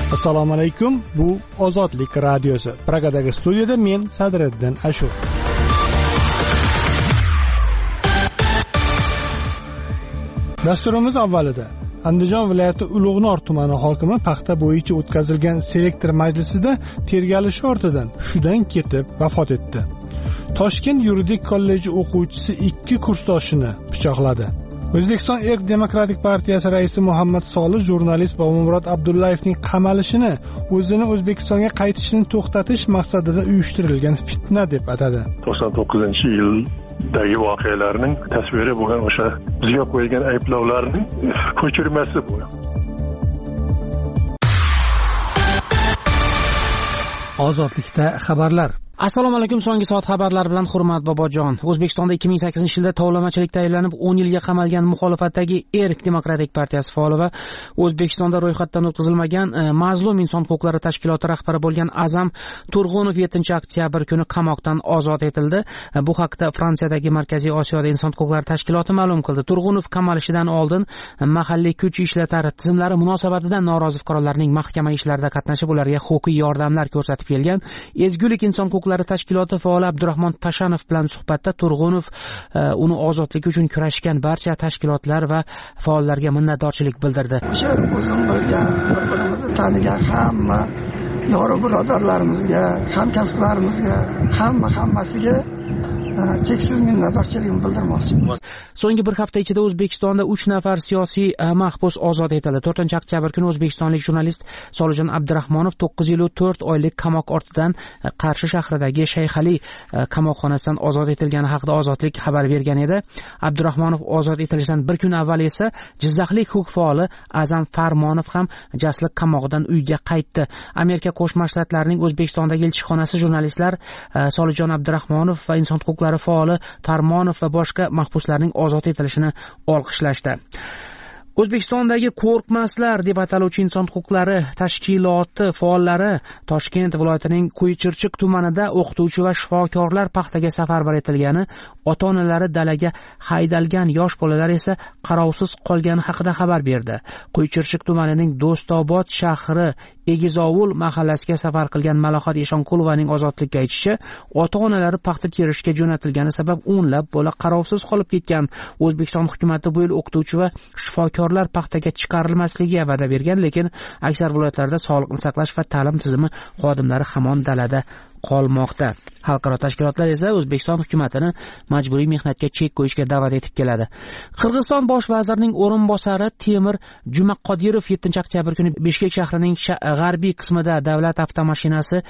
Assalomu alaykum. Bu Ozodlik radiosi. Pragadagi studiyada men Sadriddin Ashur. Dasturimiz avvalida Andijon viloyati Ulug'nor tumani hokimi paxta bo'yicha o'tkazilgan selektor majlisida tergalish ortidan hushidan ketib vafot etdi. Toshkent yuridik kolleji o'quvchisi 2 kursdoshini pichoqladi. O'zbekiston Erk Demokratik partiyasi raisi Muhammad Solih jurnalist Bobomurod Abdullayevning qamalishini o'zini O'zbekistonga qaytishini to'xtatish maqsadida uyushtirilgan fitna deb atadi. 99-yildagi voqealarning tasviri bo'lgan o'sha bizga qo'yilgan ayblovlarning ko'chirmasi bu. Ozodlikda xabarlar. Assalomu alaykum. So'nggi soat xabarlari bilan Hurmat Bobojon. O'zbekistonda 2008-yilda tovlamachilikda aylanib 10 yilga qamalgan muxolifatdagi Erk Demokratik partiyasi faoli va O'zbekistonda ro'yxatdan o'tkazilmagan mazlum inson huquqlari tashkiloti rahbari bo'lgan Azam Turg'unov 7-oktyabr kuni qamoqdan ozod etildi. Bu haqda Fransiyadagi Markaziy Osiyoda inson huquqlari tashkiloti ma'lum qildi. Turg'unov qamalishidan oldin mahalliy kuch ishlatar tizimlari munosabatidan norozi fuqarolarning mahkama ishlarida qatnashib, ularga huquqiy yordamlar ko'rsatib kelgan. Ezgulik inson huquqlari tashkiloti faoli Abdurahmon Tashanov bilan suhbatda Turg'unov uni ozodlik uchun kurashgan barcha tashkilotlar va faollarga minnatdorchilik bildirdi. O'sha o'zim bilgan, bir-birimizni tanigan hamma yori birodarlarimizga, hamkasblarimizga, hammasiga cheksiz minnatdorchiligimni bildirmoqchiman. So'nggi bir hafta ichida O'zbekistonda 3 nafar siyosiy mahbus ozod etildi. 4-oktyabr kuni o'zbekistonlik jurnalist Solijon Abdurahmonov 9 oylik qamoq ortidan Qarshi shahridagi Shayxali qamoqxonasidan ozod etilgani haqida Ozodlik xabar bergan edi. Abdurahmonov ozod etilishidan bir kun avval esa Jizzaxlik huquq faoli Azam Farmonov ham jasliq qamoqdan uyga qaytdi. Amerika Qo'shma Shtatlarining O'zbekistondagi elchixonasi jurnalistlar Solijon Abdurahmonov va inson huquqlari faoli Farmonov va boshqa mahbuslarning ozod etilishini olqishlashdi. O'zbekistondagi Qo'rqmaslar deb ataluvchi inson huquqlari tashkiloti faollari Toshkent viloyatining Qo'ychirchiq tumanida o'qituvchi va shifokorlar paxtaga safarbar etilgani, ota-onalari dalaga haydalgan yosh bolalar esa qarovsiz qolgani haqida xabar berdi. Qo'ychirchiq tumanining Do'stobod shahri Egizovul mahallasiga safar qilgan Malohat Eshonqulovaning ozodlikka aytishicha, ota-onalari paxta terishga jo'natilgani sabab o'nlab bola qarovsiz qolib ketgan. O'zbekiston hukumatı bu yil o'qituvchi va shifokorlar paxtaga chiqarilmasligiga va'da bergan, lekin aksar viloyatlarda sog'liqni saqlash va ta'lim tizimi xodimlari hamon dalada qolmoqda. Xalqaro tashkilotlar esa O'zbekiston hukumatini majburiy mehnatga chek qo'yishga da'vat etib keladi. Qirg'iziston bosh vazirining o'rinbosari Temir Jumaqodirov 7-oktyabr kuni Bishkek shahrining g'arbiy qismida davlat avtomashinasi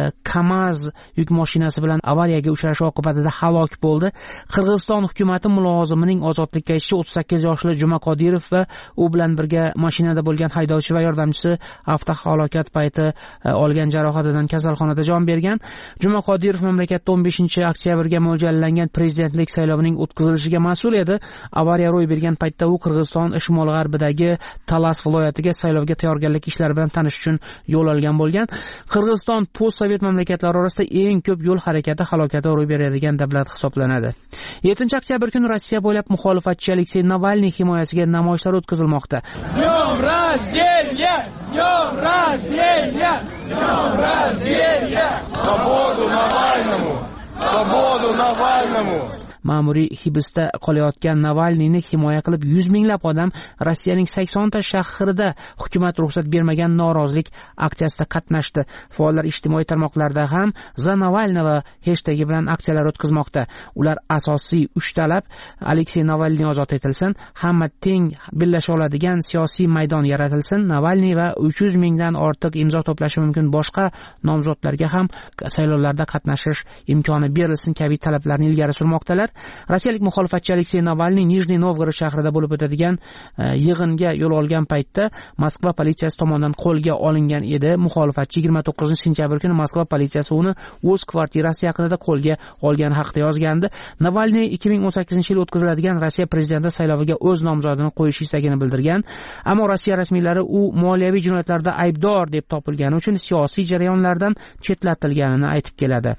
KAMAZ yuk mashinasi bilan avariyaga uchrashi oqibatida halok bo'ldi. Qirg'iziston hukumatı mulozimining ozodlikka aytishicha 38 yoshli Jumaqodirov va u bilan birga mashinada bo'lgan haydovchi va yordamchisi avtohalokat payti olgan jarohatidan kasalxonada jon bergan. Jumaqodirov mamlakatda 15-oktyabrga mo'ljallangan prezidentlik saylovining o'tkazilishiga mas'ul edi. Avariya ro'y bergan paytda u Qirg'iziston shimol-g'arbidagi Talas viloyatiga saylovga tayyorgarlik ishlari bilan tanishish uchun yo'l olgan bo'lgan. Qirg'iziston postsovet mamlakatlari orasida eng ko'p yo'l harakati halokati ro'y beradigan davlat hisoblanadi. 7-oktyabr kuni Rossiya bo'ylab muxolifatchi Aleksey Navalniy himoyasiga namoyishlar o'tkazilmoqda. Dnyom rождения! Dnyom rождения! Dnyom rождения! Svobodu Navalnому! Svobodu Navalnому! Ma'muriy hibsda qolayotgan Navalniyni himoya qilib 100 minglab odam Rossiyaning 80 ta shahrida hukumat ruxsat bermagan norozilik aksiyasida qatnashdi. Faollar ijtimoiy tarmoqlarda ham "Za Navalniy" va hashtagi bilan aksiyalar o'tkazmoqda. Ular asosiy 3 talab: Aleksey Navalniy ozod etilsin, hamma teng birlasha oladigan siyosiy maydon yaratilsin, Navalniy va 300 mingdan ortiq imzo to'plashi mumkin boshqa nomzodlarga ham saylovlarda qatnashish imkoni berilsin kabi talablarni ilgari surmoqdalar. Rossiyalik muxolifatchi Aleksey Navalniy Nijniy Novgorod shahrida bo'lib o'tadigan yig'inga yo'l olgan paytda Moskva politsiyasi tomonidan qo'lga olingan edi. Muxolifatchi 29-sentyabr kuni Moskva politsiyasi uni o'z kvartirasi yaqinida qo'lga olgani haqida yozgandi. Navalniy 2018-yil o'tkaziladigan Rossiya prezidenti sayloviga o'z nomzodini qo'yish istagini bildirgan, ammo Rossiya rasmiylari u moliyaviy jinoyatlarda aybdor deb topilgani uchun siyosiy jarayonlardan chetlatilganini aytib keladi.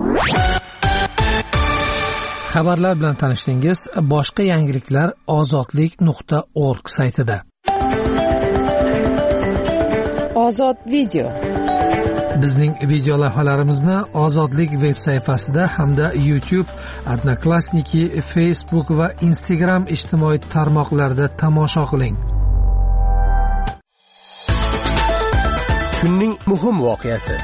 Xabarlar bilan tanishdingiz. Boshqa yangiliklar ozodlik.org saytida. Ozod video. Bizning video lavhalarimizni Ozodlik veb sayfasida hamda YouTube, Odnoklassniki, Facebook va Instagram ijtimoiy tarmoqlarida tomosha qiling. Kunning muhim voqeasi.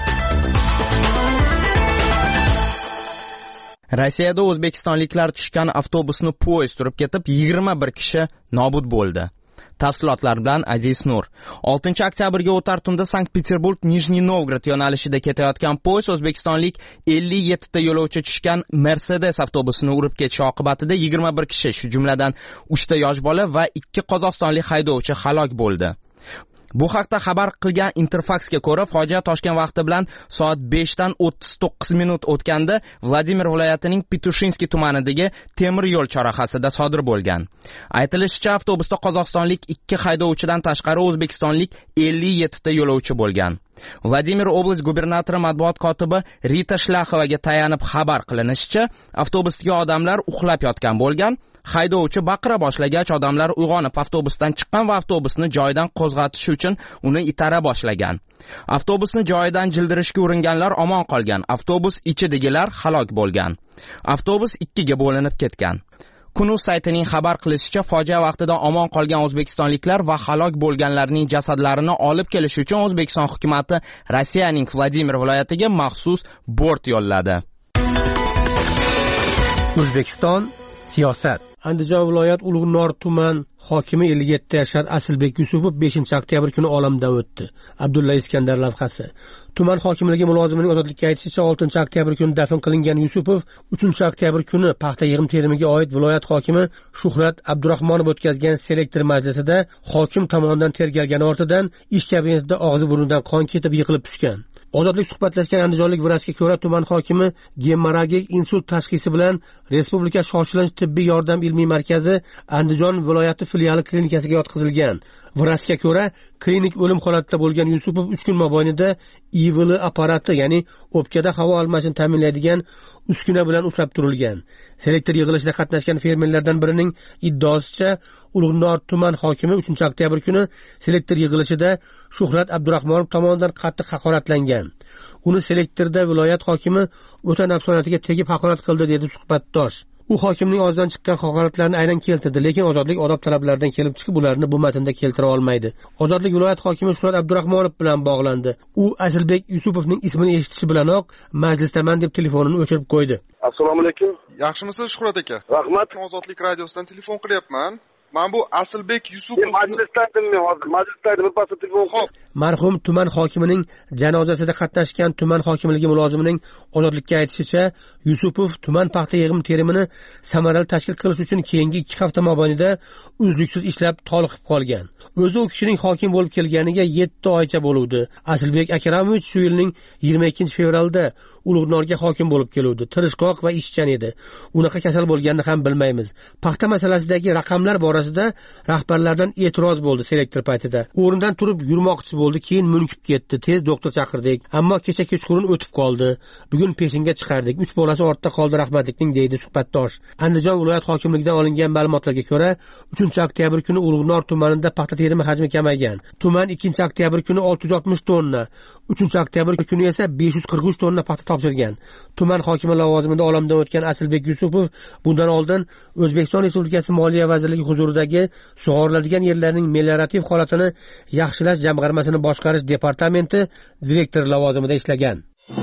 Rossiyada o'zbekistonliklar tushgan avtobusni poyezd urib ketib 21 kishi nobud bo'ldi. Tafsilotlar bilan Aziz Nur. 6 oktyabrga o'tar tunda Sankt-Peterburg-Nijniy Novgorod yo'nalishida ketayotgan poyezd o'zbekistonlik 57 ta yo'lovchi tushgan Mercedes avtobusini urib ketishi oqibatida 21 kishi, shu jumladan 3 ta yosh bola va 2 qozog'istonlik haydovchi halok bo'ldi. Bu haqda xabar qilgan Interfax'ga ko'ra, fojia Toshkent vaqti bilan soat 5dan 39 minut o'tganda Vladimir viloyatining Petushinskiy tumanidagi temir yo'l chorrahasida sodir bo'lgan. Aytilishicha, avtobusda qozog'istonlik 2 haydovchidan tashqari o'zbekistonlik 57 ta yo'lovchi bo'lgan. Vladimir oblast gubernatori matbuot kotibi Rita Shlaxovaga tayanib xabar qilinishicha, avtobusdagi odamlar uxlab yotgan bo'lgan. Haydovchi baqira boshlagach, odamlar uyg'onib avtobusdan chiqqan va avtobusni joyidan qo'zg'atish uchun uni itara boshlagan. Avtobusni joyidan jildirishga uringanlar omon qolgan. Avtobus ichidagilar halok bo'lgan. Avtobus 2 ga bo'linib ketgan. Kunuz saytining xabar qilishicha, fojia vaqtida omon qolgan o'zbekistonliklar va halok bo'lganlarning jasadlarini olib kelish uchun O'zbekiston hukumatı Rossiyaning Vladimir viloyatiga maxsus bort yo'lladi. O'zbekiston siyosat. Andijon viloyat Ulug'nor tuman hokimi 57 yashar Asilbek Yusupov 5-oktyabr kuni olamdan o'tdi. Abdulla Iskandar lavhasi. Tuman hokimligi mulozimining ozodlikka aytishicha, 6-oktyabr kuni dafn qilingan Yusupov 3-oktyabr kuni paxta yig'im terimiga oid viloyat hokimi Shuhrat Abdurahmonov o'tkazgan selektor majlisida hokim tomonidan tergalgani ortidan ish kabinetida og'zi burnidan qon ketib yiqilib tushgan. Ozodlik suhbatlashgan andijonlik vrachga ko'ra, tuman hokimi gemorragik insult tashxisi bilan Respublika shoshilinch tibbiy yordam ilmiy markazi Andijon viloyati filiali klinikasiga yotqizilgan. Vrachga ko'ra, klinik o'lim holatida bo'lgan Yusupov 3 kun mobaynida IVL apparati, ya'ni o'pkada havo almashini ta'minlaydigan uskuna bilan ushlab turilgan. Selektor yig'ilishida qatnashgan fermerlardan birining iddaosicha, Ulug'nor tuman hokimi 3-oktyabr kuni selektor yig'ilishida Shuhrat Abdurahmonov tomonidan qattiq haqoratlangan. Uni selektorda viloyat hokimi o'ta nafsoniyatiga tegib haqorat qildi, dedi suhbatdosh. U hokimning og'zidan chiqqan haqoratlarni aynan keltirdi, lekin ozodlik odob talablaridan kelib chiqib ularni bu matnda keltira olmaydi. Ozodlik viloyat hokimi Shuhrat Abdurahmonov bilan bog'landi. U Asilbek Yusupovning ismini eshitishi bilanoq majlisdaman deb telefonini o'chirib qo'ydi. Assalomu alaykum. Yaxshimisiz Shuhrat aka? Rahmat. Ozodlik radiosidan telefon qilyapman. Men bu Asilbek Yusupov marhum tuman hokimining janozasida qatnashgan tuman hokimligi mulozimining ozodlikka aytishicha, Yusupov tuman paxta yig'im terimini samarali tashkil qilish uchun keyingi 2 hafta mobaynida uzluksiz ishlab toliqib qolgan. O'zi u kishining hokim bo'lib kelganiga 7 oycha bo'luvdi. Asilbek Akramovich shu yilning 22 fevralda Ulug'norga hokim bo'lib keluvdi. Tirishqoq va ishchan edi. Unaqa kasal bo'lganini ham bilmaymiz. Paxta masalasidagi raqamlar borasida rahbarlardan e'tiroz bo'ldi selektor paytida. O'rnidan turib yurmoqchi bo'ldi, keyin munkib ketdi. Tez doktor chaqirdik, ammo kecha kechqurun o'tib qoldi. Bugun peshinga chiqardik. 3 bolasi ortda qoldi rahmatlikning, deydi suhbatdosh. Andijon viloyat hokimligidan olingan ma'lumotlarga ko'ra, 3-oktyabr kuni Ulug'nor tumanida paxta terimi hajmi kamaygan. Tuman 2-oktyabr kuni 660 tonna, 3-oktyabr kuni esa 543 tonna paxta topshirgan. Tuman hokimi lavozimida olamdan o'tgan Asilbek Yusupov bundan oldin O'zbekiston Respublikasi Moliya vazirligi huzuridagi sug'oriladigan yerlarning meliorativ holatini yaxshilash jamg'armasini boshqarish departamenti direktori lavozimida ishlagan.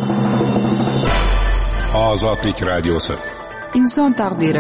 Ozodlik radiosi. Inson taqdiri.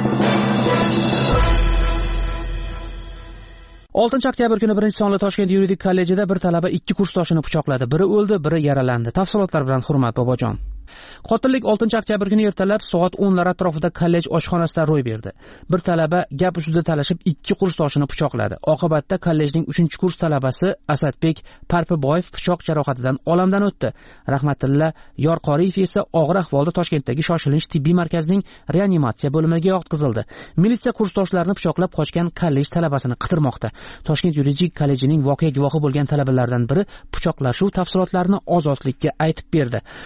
6-oktyabr kuni 1-sonli Toshkent yuridik kollejida bir talaba 2 kursdoshini pichoqladi. Biri o'ldi, biri yaralandi. Tafsilotlar bilan Hurmat Bobojon. Qotillik 6-oktyabr kuni ertalab soat 10lar atrofida kollej oshxonasida ro'y berdi. Bir talaba gap ustida talashib 2 kursdoshini pichoqladi. Oqibatda kollejning 3-kurs talabasi Asadbek Parpiboyev pichoq jarohatidan olamdan o'tdi. Rahmatilla Yorqoriyev esa og'ir ahvolda Toshkentdagi shoshilinch tibbiy markazining reanimatsiya bo'limiga yotqizildi. Militsiya kursdoshlarini pichoqlab qochgan kollej talabasini qidirmoqda. Toshkent yuridik kollejining voqea guvohi bo'lgan talabalardan biri pichoqlashuv tafsilotlarini Ozodlikka aytib berdi.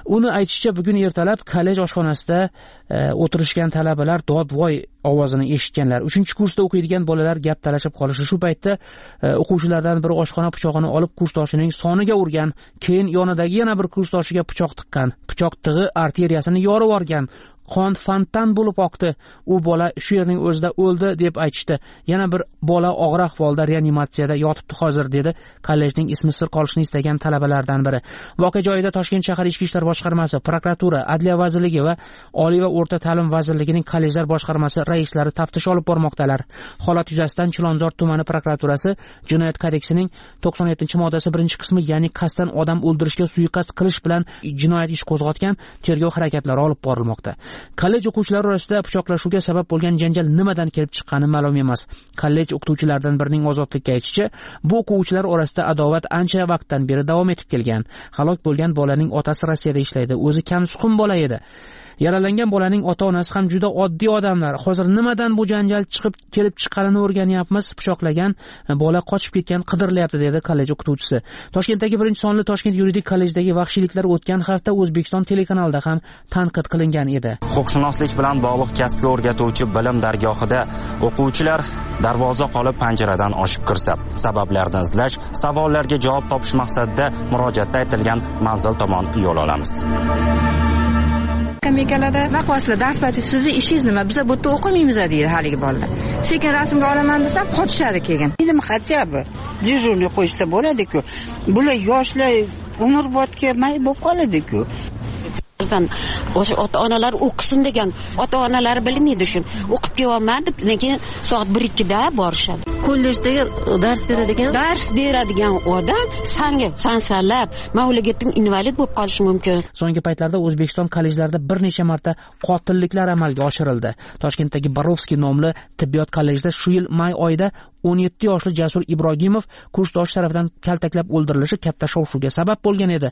Uni aytishicha, bugun ertalab kollej oshxonasida o'tirishgan talabalar dodvoy ovozini eshitganlar. 3-kursda o'qiydigan bolalar gap talashib qolishi. Shu paytda o'quvchilardan biri oshxona pichog'ini olib kursdoshining soniga urgan, keyin yonidagi yana bir kursdoshiga pichoq tiqqan. Pichoq tig'i arteriyasini yorib olgan. Qon fontan bo'lib oqdi. U bola shu yerning o'zida o'ldi deb aytishdi. Yana bir bola og'ir ahvolda reanimatsiyada yotibdi hozir, dedi kollejning ismi sir qolishini istagan talabalardan biri. Voqea joyida Toshkent shahar Ichki ishlar boshqarmasi, prokuratura, Adliya vazirligi va Oliy va o'rta ta'lim vazirligining kollejlar boshqarmasi raislari taftish olib bormoqdalar. Holat yuzasidan Chilonzor tumani prokuraturasi Jinoyat kodeksining 97-moddasi 1-qismi, ya'ni qasddan odam o'ldirishga suiqasd qilish bilan jinoyat ish qo'zg'atgan, tergov harakatlari olib borilmoqda. Kollej o'quvchilari orasida pichoqlashuvga sabab bo'lgan janjal nimadan kelib chiqqani ma'lum emas. Kollej o'qituvchilaridan birining ozodlikka aytishicha, bu o'quvchilar orasida adovat ancha vaqtdan beri davom etib kelgan. Halok bo'lgan bolaning otasi Rossiyada ishlaydi, o'zi kamsuqum bola edi. Yaralangan bolaning ota-onasi ham juda oddiy odamlar. Hozir nimadan bu janjal kelib chiqqanini o'rganyapmiz. Pichoqlagan bola qochib ketgan, qidirilyapti, dedi kollej o'qituvchisi. Toshkentdagi 1-sonli Toshkent yuridik kollejdagi vahshiyliklar o'tgan hafta O'zbekiston telekanalida ham tanqid qilingan edi. Huquqshunoslik bilan bog'liq kasbga o'rgatuvchi bilim dargohida o'quvchilar darvoza qolib panjaradan oshib kirsa, sabablarni izlash, savollarga javob topish maqsadida murojaatda aytilgan manzil tomon yo'l olamiz. Kamikalarda vaqosida dars payti sizni ishingiz nima? Biz bu yerda o'qimaymiz deydi haligi bolalar. Sekin rasmga olaman desam qochishadi keyin. Nima хотя бы dejurni qo'ysa bo'ladi-ku. Bular yoshlar umrbodga may bo'lib qoladi-ku. O'sha ota-onalar o'qisin degan, ota-onalar bilmaydi shuni. O'qib kelyapman deb, keyin soat 1-2da borishadi. Kollejdagi dars beradigan odam sansalab, mavlagetning invalid bo'lib qolishi mumkin. So'nggi paytlarda O'zbekiston kollejlarida bir necha marta qotilliklar amalga oshirildi. Toshkentdagi Barovskiy nomli tibbiyot kollejida shu yil may oyida 17 yoshli Jasur Ibrohimov kursdosh tarafidan kaltaklab o'ldirilishi katta shov-shuvga sabab bo'lgan edi.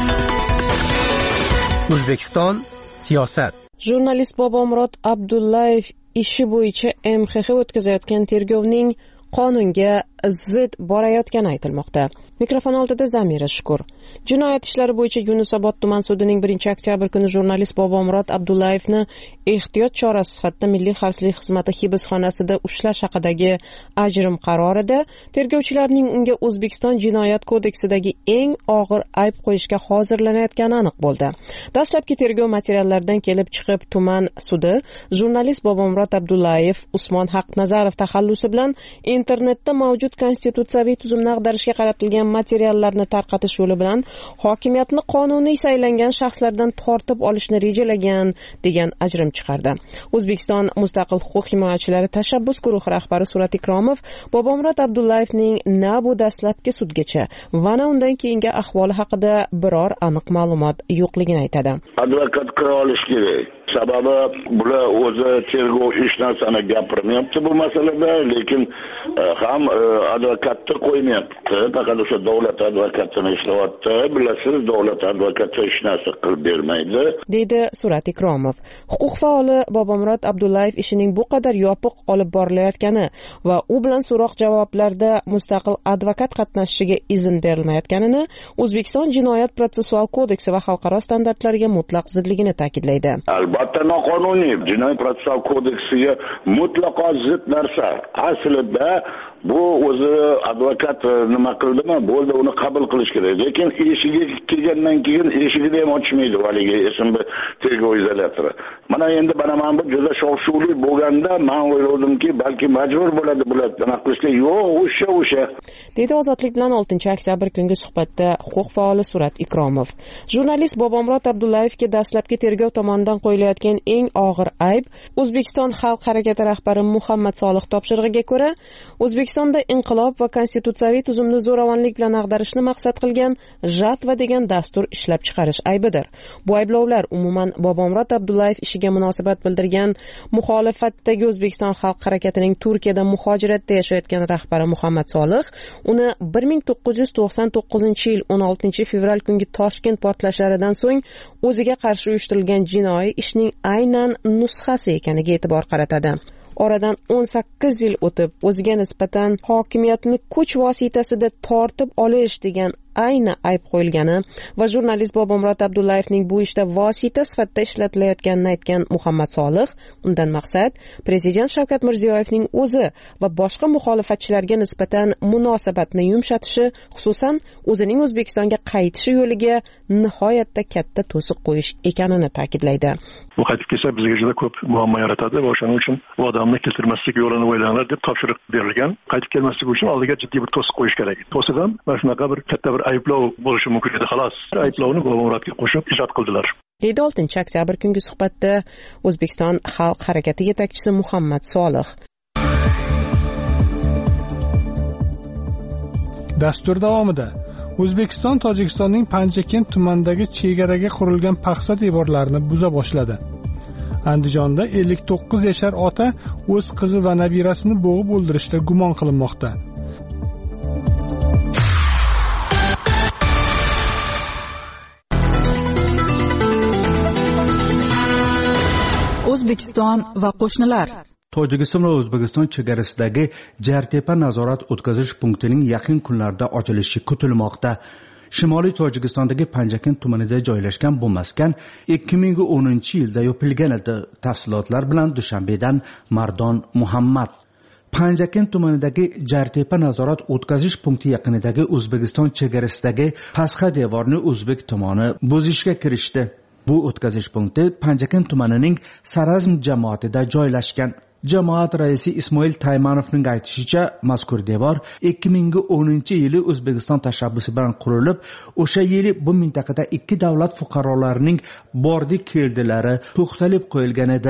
O'zbekiston siyosat. Jurnalist Bobomurod Abdullayev ishi bo'yicha MXX o'tkazayotgan tergovning qonunga zid borayotgani aytilmoqda. Mikrofon oldida Zamira Shukur. Jinoyat ishlari bo'yicha Yunusobod tuman sudining 1-oktyabr kuni jurnalist Bobomurod Abdullayevni ehtiyot chorasi sifatida Milliy xavfsizlik xizmati hibsxonasida ushlash haqidagi ajrim qarorida tergovchilarning unga O'zbekiston jinoyat kodeksidagi eng og'ir ayb qo'yishga hozirlanayotgani aniq bo'ldi. Dastlabki tergov materiallaridan kelib chiqib, tuman sudi jurnalist Bobomurod Abdullayev Usmon Haqnazarov taxallusi bilan internetda mavjud konstitutsiyaviy tuzumni ag'darishga qaratilgan materiallarni tarqatish yo'li bilan hokimiyatni qonuniy saylangan shaxslardan tortib olishni rejalagan degan ajrim chiqardi. O'zbekiston mustaqil huquq himoyachilari tashabbus guruhi rahbari Surat Ikromov Bobomurod Abdullayevning na bu dastlabki sudgacha va na undan keyingi ahvoli haqida biror aniq ma'lumot yo'qligini aytadi. Advokat qila olish kerak. Sababi bular o'zi tergov hech narsani gapirmayapti bu masalada, lekin ham advokatni qo'ymayapti. Faqat o'sha davlat advokatini ishlayapti. Bilasiz, davlat advokati hech narsa qilib bermaydi, deydi Surat Ikromov. Huquq faoli Bobomurod Abdullayev ishining bu qadar yopiq olib borilayotgani va u bilan so'roq-javoblarda mustaqil advokat qatnashishiga izn berilmayotganini, O'zbekiston jinoyat protsessual kodeksi va xalqaro standartlariga mutlaq zidligini ta'kidlaydi. Albatta noqonuniy. Jinoyat protsessual kodeksiga mutlaqo zid narsa. Aslida bu o'zi advokat nima qildimi? Bo'ldi, uni qabul qilish kerak. Lekin eshigiga kelgandan keyin eshigini ham ochmaydi haligi ismli tergov izolyatori. Mana endi bu juda shov-shuvli bo'lganda men o'yladimki, balki majbur bo'ladi bular nima qilishga. Yo'q, o'sha. Deydi Ozodlik bilan 6-oktyabr kungi suhbatda huquq faoli Surat Ikromov. Jurnalist Bobomurod Abdullayevga dastlabki tergov tomonidan qo'yilayotgan eng og'ir ayb O'zbekiston xalq harakati rahbari Muhammad Solih topshirig'iga ko'ra O'zbekistonda inqilob va konstitutsiyaviy tuzumni zo'ravonlik bilan ag'darishni maqsad qilgan JATVA degan dastur ishlab chiqarish aybidir. Bu ayblovlar umuman Bobomurod Abdullayev ishiga munosabat bildirgan muxolifatdagi O'zbekiston xalq harakatining Turkiyada muhojiratda yashayotgan rahbari Muhammad Solih uni 1999-yil 16-fevral kungi Toshkent portlashlaridan so'ng o'ziga qarshi uyushtirilgan jinoiy ishning aynan nusxasi ekaniga e'tibor qaratadi. Oradan 18 yil o'tib, o'ziga nisbatan hokimiyatni kuch vositasida tortib olish degan ayni ayb qo'yilgani va jurnalist Bobomurod Abdullayevning bu ishda vosita sifatida ishlatilayotganini aytgan Muhammad Solih, undan maqsad Prezident Shavkat Mirziyoyevning o'zi va boshqa muxolifatchilarga nisbatan munosabatni yumshatishi, xususan o'zining O'zbekistonga qaytishi yo'liga nihoyatda katta to'siq qo'yish ekanini ta'kidlaydi. Bu qaytib kelsa bizga juda ko'p muammo yaratadi va o'shaning uchun bu odamni keltirmaslik yo'lini o'ylanglar deb topshiriq berilgan. Qaytib kelmaslik uchun oldiga jiddiy bir to'siq qo'yish kerak. To'siq ham mana shunaqa bir katta bir ayblov bo'lishi mumkin edi, xolos. Ayblovni Bobomurodga qo'shib ijod qildilar. Deydi 6-oktyabr kungi suhbatda O'zbekiston xalq harakati yetakchisi Muhammad Solih. Dastur davomida O'zbekiston Tojikistonning Panjakent tumanidagi chegaraga qurilgan paxsa devorlarini buza boshladi. Andijonda 59 yashar ota o'z qizi va nabirasini bo'g'ib o'ldirishda gumon qilinmoqda. O'zbekiston va qo'shnilar. Tojikiston va O'zbekiston chegarasidagi Jartepa nazorat o'tkazish punktining yaqin kunlarda ochilishi kutilmoqda. Shimoliy Tojikistondagi Panjakent tumanida joylashgan bu maskan 2010-yilda yopilgan edi. Tafsilotlar bilan Dushanbedan Mardon Muhammad. Panjakent tumanidagi Jartepa nazorat o'tkazish punkti yaqinidagi O'zbekiston chegarasidagi pasxa devorni o'zbek tomoni buzishga kirishdi. Bu o'tkazish punkti Panjakent tumanining Sarazm jamoatida joylashgan. Jamoat raisi Ismoil Taymanovning aytishicha, mazkur devor 2010-yili O'zbekiston tashabbusi bilan qurilib, o'sha yili bu mintaqada ikki davlat fuqarolarining bordi-keldilari to'xtalib qo'yilgan edi.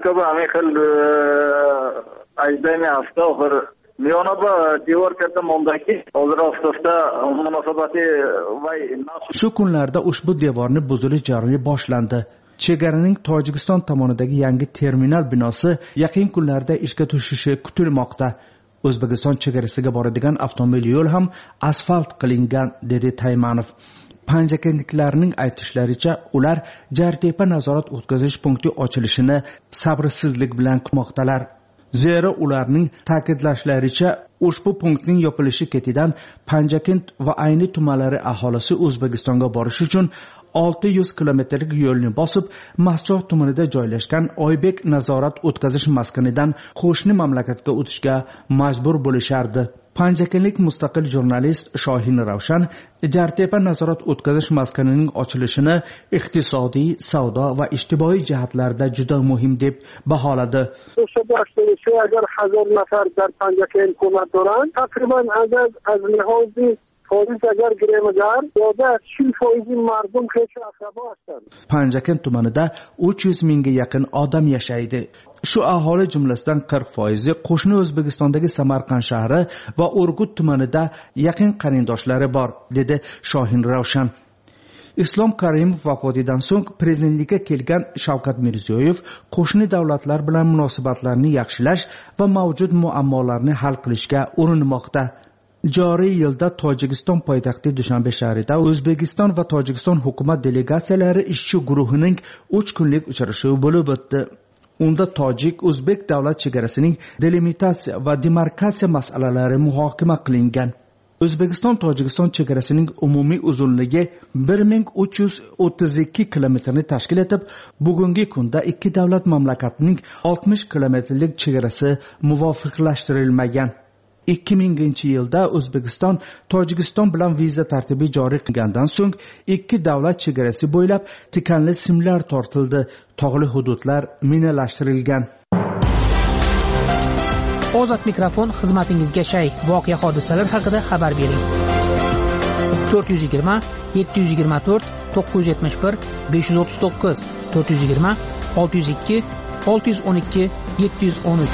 Shu kunlarda ushbu devorni buzilish jarayoni boshlandi. Chegaraning Tojikiston tomonidagi yangi terminal binosi yaqin kunlarda ishga tushishi kutilmoqda. O'zbekiston chegarasiga boradigan avtomobil yo'l ham asfalt qilingan, dedi Taymanov. Panjakentliklarning aytishlaricha, ular Jartepa nazorat o'tkazish punkti ochilishini sabrsizlik bilan kutmoqdalar. Zero ularning ta'kidlashlaricha, ushbu punktning yopilishi ketidan Panjakent va ayni tumanlari aholisi O'zbekistonga borish uchun 600 kilometrlik yo'lni bosib, Maschoq tumanida joylashgan Oybek nazorat o'tkazish maskanidan qo'shni mamlakatga o'tishga majbur bo'lishardi. Panjakentlik mustaqil jurnalist Shohin Ravshan Jartepa nazorat o'tkazish maskanining ochilishini iqtisodiy, savdo va ijtimoiy jihatlarda juda muhim deb baholadi. Agar 1000 nafar در Panjakent ko'mak دارن تقریبا از لحاظ فایز اگر گرمدار یا 40% مردم خیلی عصبی هستند. Panjakent tumanida 300 mingga yaqin odam yashaydi. Shu aholi jumlasidan 40% qo'shni O'zbekistondagi Samarqand shahri va Urgut tumanida yaqin qarindoshlari bor, dedi Shohin Ravshan. Islom Karimov vafotidan so'ng prezidentlikka kelgan Shavkat Mirziyoyev qo'shni davlatlar bilan munosabatlarni yaxshilash va mavjud muammolarni hal qilishga urinmoqda. Joriy yilda Tojikiston poytaxti Dushanbe shahrida O'zbekiston va Tojikiston hukumat delegatsiyalari ishchi guruhining 3 kunlik uchrashuvi bo'lib o'tdi. Unda tojik-o'zbek davlat chegarasining delimitatsiya va demarkatsiya masalalari muhokama qilingan. O'zbekiston Tojikiston chegarasining umumiy uzunligi 1332 kilometrni tashkil etib, bugungi kunda ikki davlat mamlakatining 60 kilometrlik chegarasi muvofiqlashtirilmagan. 2000-yilda O'zbekiston Tojikiston bilan viza tartibi joriy qilgandan so'ng ikki davlat chegarasi bo'ylab tikanli simlar tortildi, tog'li hududlar minalashtirilgan. Ozod mikrofon xizmatingizga shay. Voqea hodisalar haqida xabar bering. 420 724 971 539 420 602 612 713.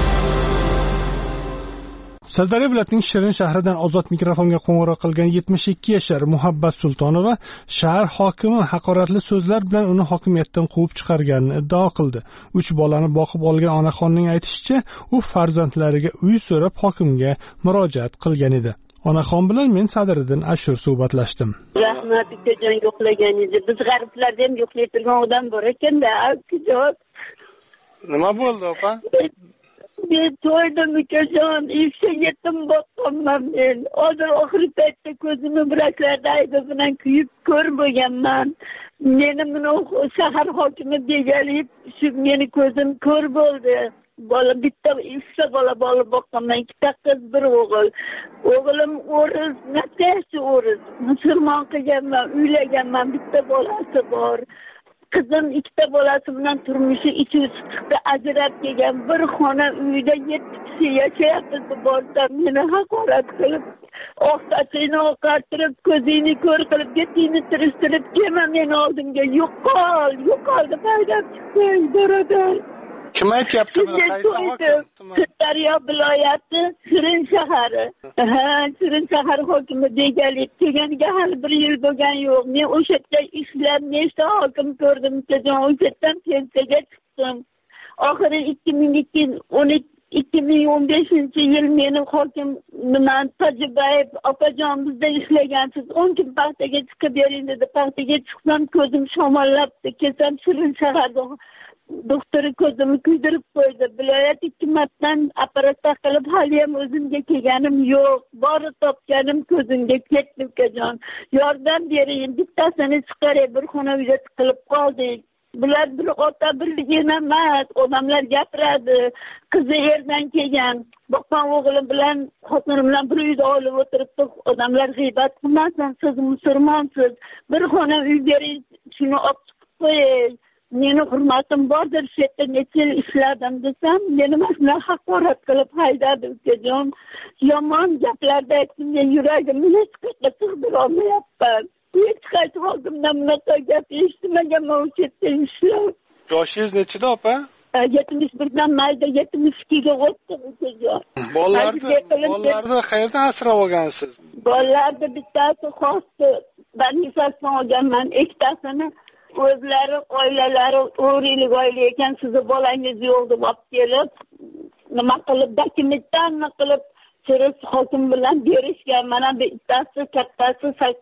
Sirdaryo viloyatining Shirin shahridan ozod mikrofonga qo'ng'iroq qilgan 72 yashar Muhabbat Sultonova shahar hokimi haqoratli so'zlar bilan uni hokimiyatdan quvib chiqarganini iddao qildi. 3 bolani boqib olgan onaxonning aytishicha, u farzandlariga uy so'rab hokimga murojaat qilgan edi. Onaxon bilan men Sadriddin Ashur suhbatlashdim. Rahmat akajon yo'qlaganingizni, biz g'arblarda ham yo'qlay turgan odam bor ekan-da, akajon. Nima bo'ldi, opa? Ben to'ydim ukajon, ishga yetim boqqanman. ko'raman men. Hozir oxirgi paytda ko'zimni buraklarda aybi bilan kuyib ko'r bo'lganman. Meni buni shahar hokimi deganib, shu meni ko'zim ko'r bo'ldi. Bola bitta ikkita bola boqqanman, ikkita qiz, bir o'g'il. O'g'lim o'ris, natasi o'ris. Musulmon qilganman, uylaganman, bitta bolasi bor. Qizim ikkita bolasi bilan turmushi ichi-chiqda ajrab kelgan, bir xona uyda 7 kishi yashayapmiz. Borda meni haqorat qilib, oqsatini oqartirib, ko'zingni ko'r qilib, getingni tirishtirib, kelma meni oldimga, yo'qol deb haydab chiqdi, birodar. Kim aytyapti buni? Daryo viloyati Shirin shahari. Shirin shahar hokimi deganlik kelganiga hali 1 yil bo'lgani yo'q. Men o'sha yerda ishlab, nechta hokim ko'rdim, o'sha yerdan pensiyaga chiqdim. Oxiri 2015-yil meni hokim Tojibayev opajon bizda ishlagansiz, 10 kun paxtaga chiqib bering dedi. Paxtaga chiqsam ko'zim shamollabdi. Kelsam Shirin shaharda doktori ko'zimni kuydirib qo'ydi. Viloyat 2 martadan apparat taqilib, hali ham o'zimga kelganim yo'q. Bori topganim ko'zimga ketdi ukajon. Yordam bering, bittasini chiqaray, bir xona uyda tiqilib qoldik. Bular bir ota, bir emas, odamlar gapiradi. Qizi erdan kelgan. Boqqan o'g'lim bilan, xotinim bilan bir uyda olib o'tiribdi. Odamlar g'iybat qilmasin, siz musulmonsiz. Bir xona uy bering, shuni olib chiqib qo'ying. Meni hurmatim bordir, shu yerda necha yil ishladim desam, meni mana haqorat qilib haydadi ukajon. Yomon gaplarda aytdim, men yuragimni hech qayerga sig'dira olmayapman. Hech qaysi hokimdan bunaqa gap eshitmaganman o'sha yerda ishlab. Yoshingiz nechida opa? 71dan mayda 72ga o'tdim ukajon. Bolalarni qayerdan asrab olgansiz? Bolalarni bittasi xosdi, banifasdan olganman, ikkitasini o'zlari, oilalari, o'g'rilik oila ekan, sizni bolangiz yo'q deb olib kelib, nima qilib, dokumentlarni qilib, Shirin hokim bilan berishgan. Mana bittasi kattasi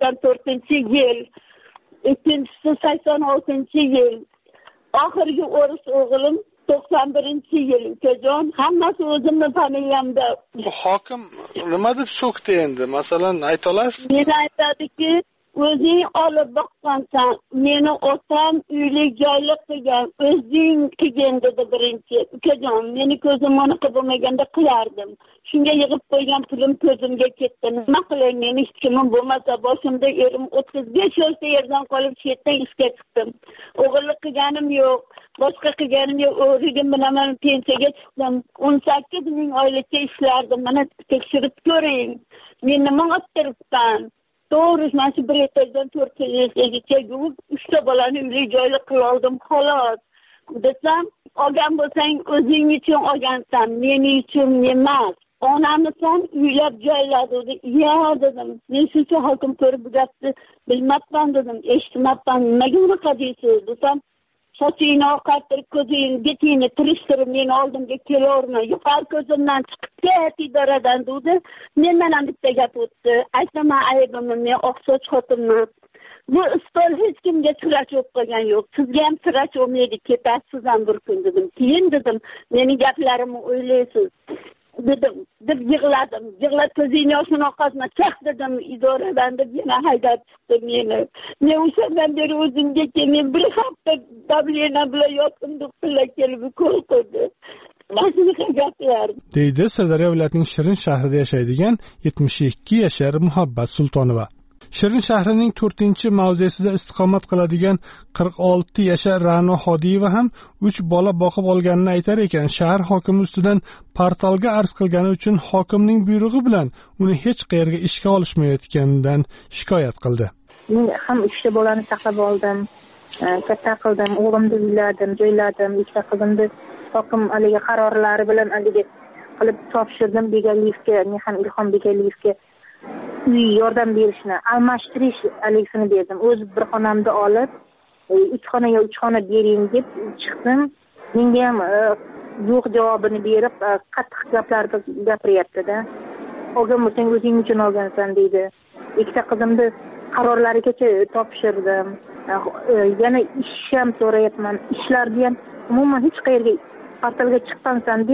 84-yil, ikkinchisi 86-yil. Oxirgi o'ris o'g'lim 91-yil ukajon. Hammasi o'zimning familiyamda. Bu hokim nima deb so'kdi endi? Masalan, ayta olasiz? Men aytadiki, o'zing olib boqqansan, meni otam uylik joylik qilgan, o'zing qilgan dedi birinchi. Ukajon, meni ko'zim o'niqib bo'lmaganda qilardim. Shunga yig'ib qo'ygan pulim ko'zimga ketdi. Nima qilay, meni hech kimim bo'lmasa, boshimda erim 35 yoshda yerdan qolib chetdan ishga chiqdim. O'g'illik qilganim yo'q, boshqa qilganim yo'q. O'g'ligim bilan pensiyaga chiqdim. 18 ming oylikka ishlardim. Mana tekshirib ko'ring. Men nima qilibman? To'g'ri, mana shu 1 etajdan 4 etajgacha 3ta bolani uyli joyli qilib oldim, xolos. Desam, olgan bo'lsang o'zing uchun olgansan, mening uchun emas. Onamisan uylab joyladi dedi. "Ya" dedim. "Men shuncha hokim ko'rib bu gapni bilmabman" dedim. "Eshitmabman, nimaga unaqa deysiz?" desam, "Sochingni oqartirib, ko'zingni, betingni tirishtirib meni oldimga kelaverma. Yuqori ko'zimdan chiqib ket idoradan" dedi. Mendan ham bitta gap o'tdi. Aytaman aybimni, men oqsoch xotinman. Bu istol hech kimga sirash bo'lib qolgan yo'q. Sizga ham sirash bo'lmaydi, ketasiz ham bir kun dedim. Keyin dedim, meni gaplarimni o'ylaysiz dedim, deb yig'ladim. Yig'lab ko'zingni yoshini oqazma, chaq dedim idoradan deb yana haydab chiqdi meni. Men o'shandan beri o'zimga kelmay bir hafta dablena bilan yotdim, doktorlar kelib ko'l qo'ydi. deydi Sirdaryo viloyatining Shirin shahrida yashaydigan 72 yashar Muhabbat Sultonova. Shirin shahrining 4-mavzesida istiqomat qiladigan 46 yashar Ra'no Xodiyeva ham 3 bola boqib olganini aytar ekan, shahar hokimi ustidan portalga arz qilgani uchun hokimning buyrug'i bilan uni hech qayerga ishga olishmayotganidan shikoyat qildi. Men ham 3 bolani saqlab oldim, katta qildim, o'g'limni uyladim, joyladim, ikkita qizimni hokim aliga qarorlari bilan aliga qilib topshirdim Begaliyevga, men ham Ilhom Begaliyevga uy yordam berishni, almashtirish aligisini berdim. O'z bir xonamda olib, 2 xona yo 3 xona bering deb chiqdim. Menga ham yo'q javobini berib, qattiq gaplarni gapiryapti-da. Olgan bo'lsang o'zing uchun olgansan deydi. Ikkita qizimni qarorlarigacha topshirdim. Yana ish ham so'rayapman. Ishlarni ham umuman hech qayerga portalga chiqqansan deb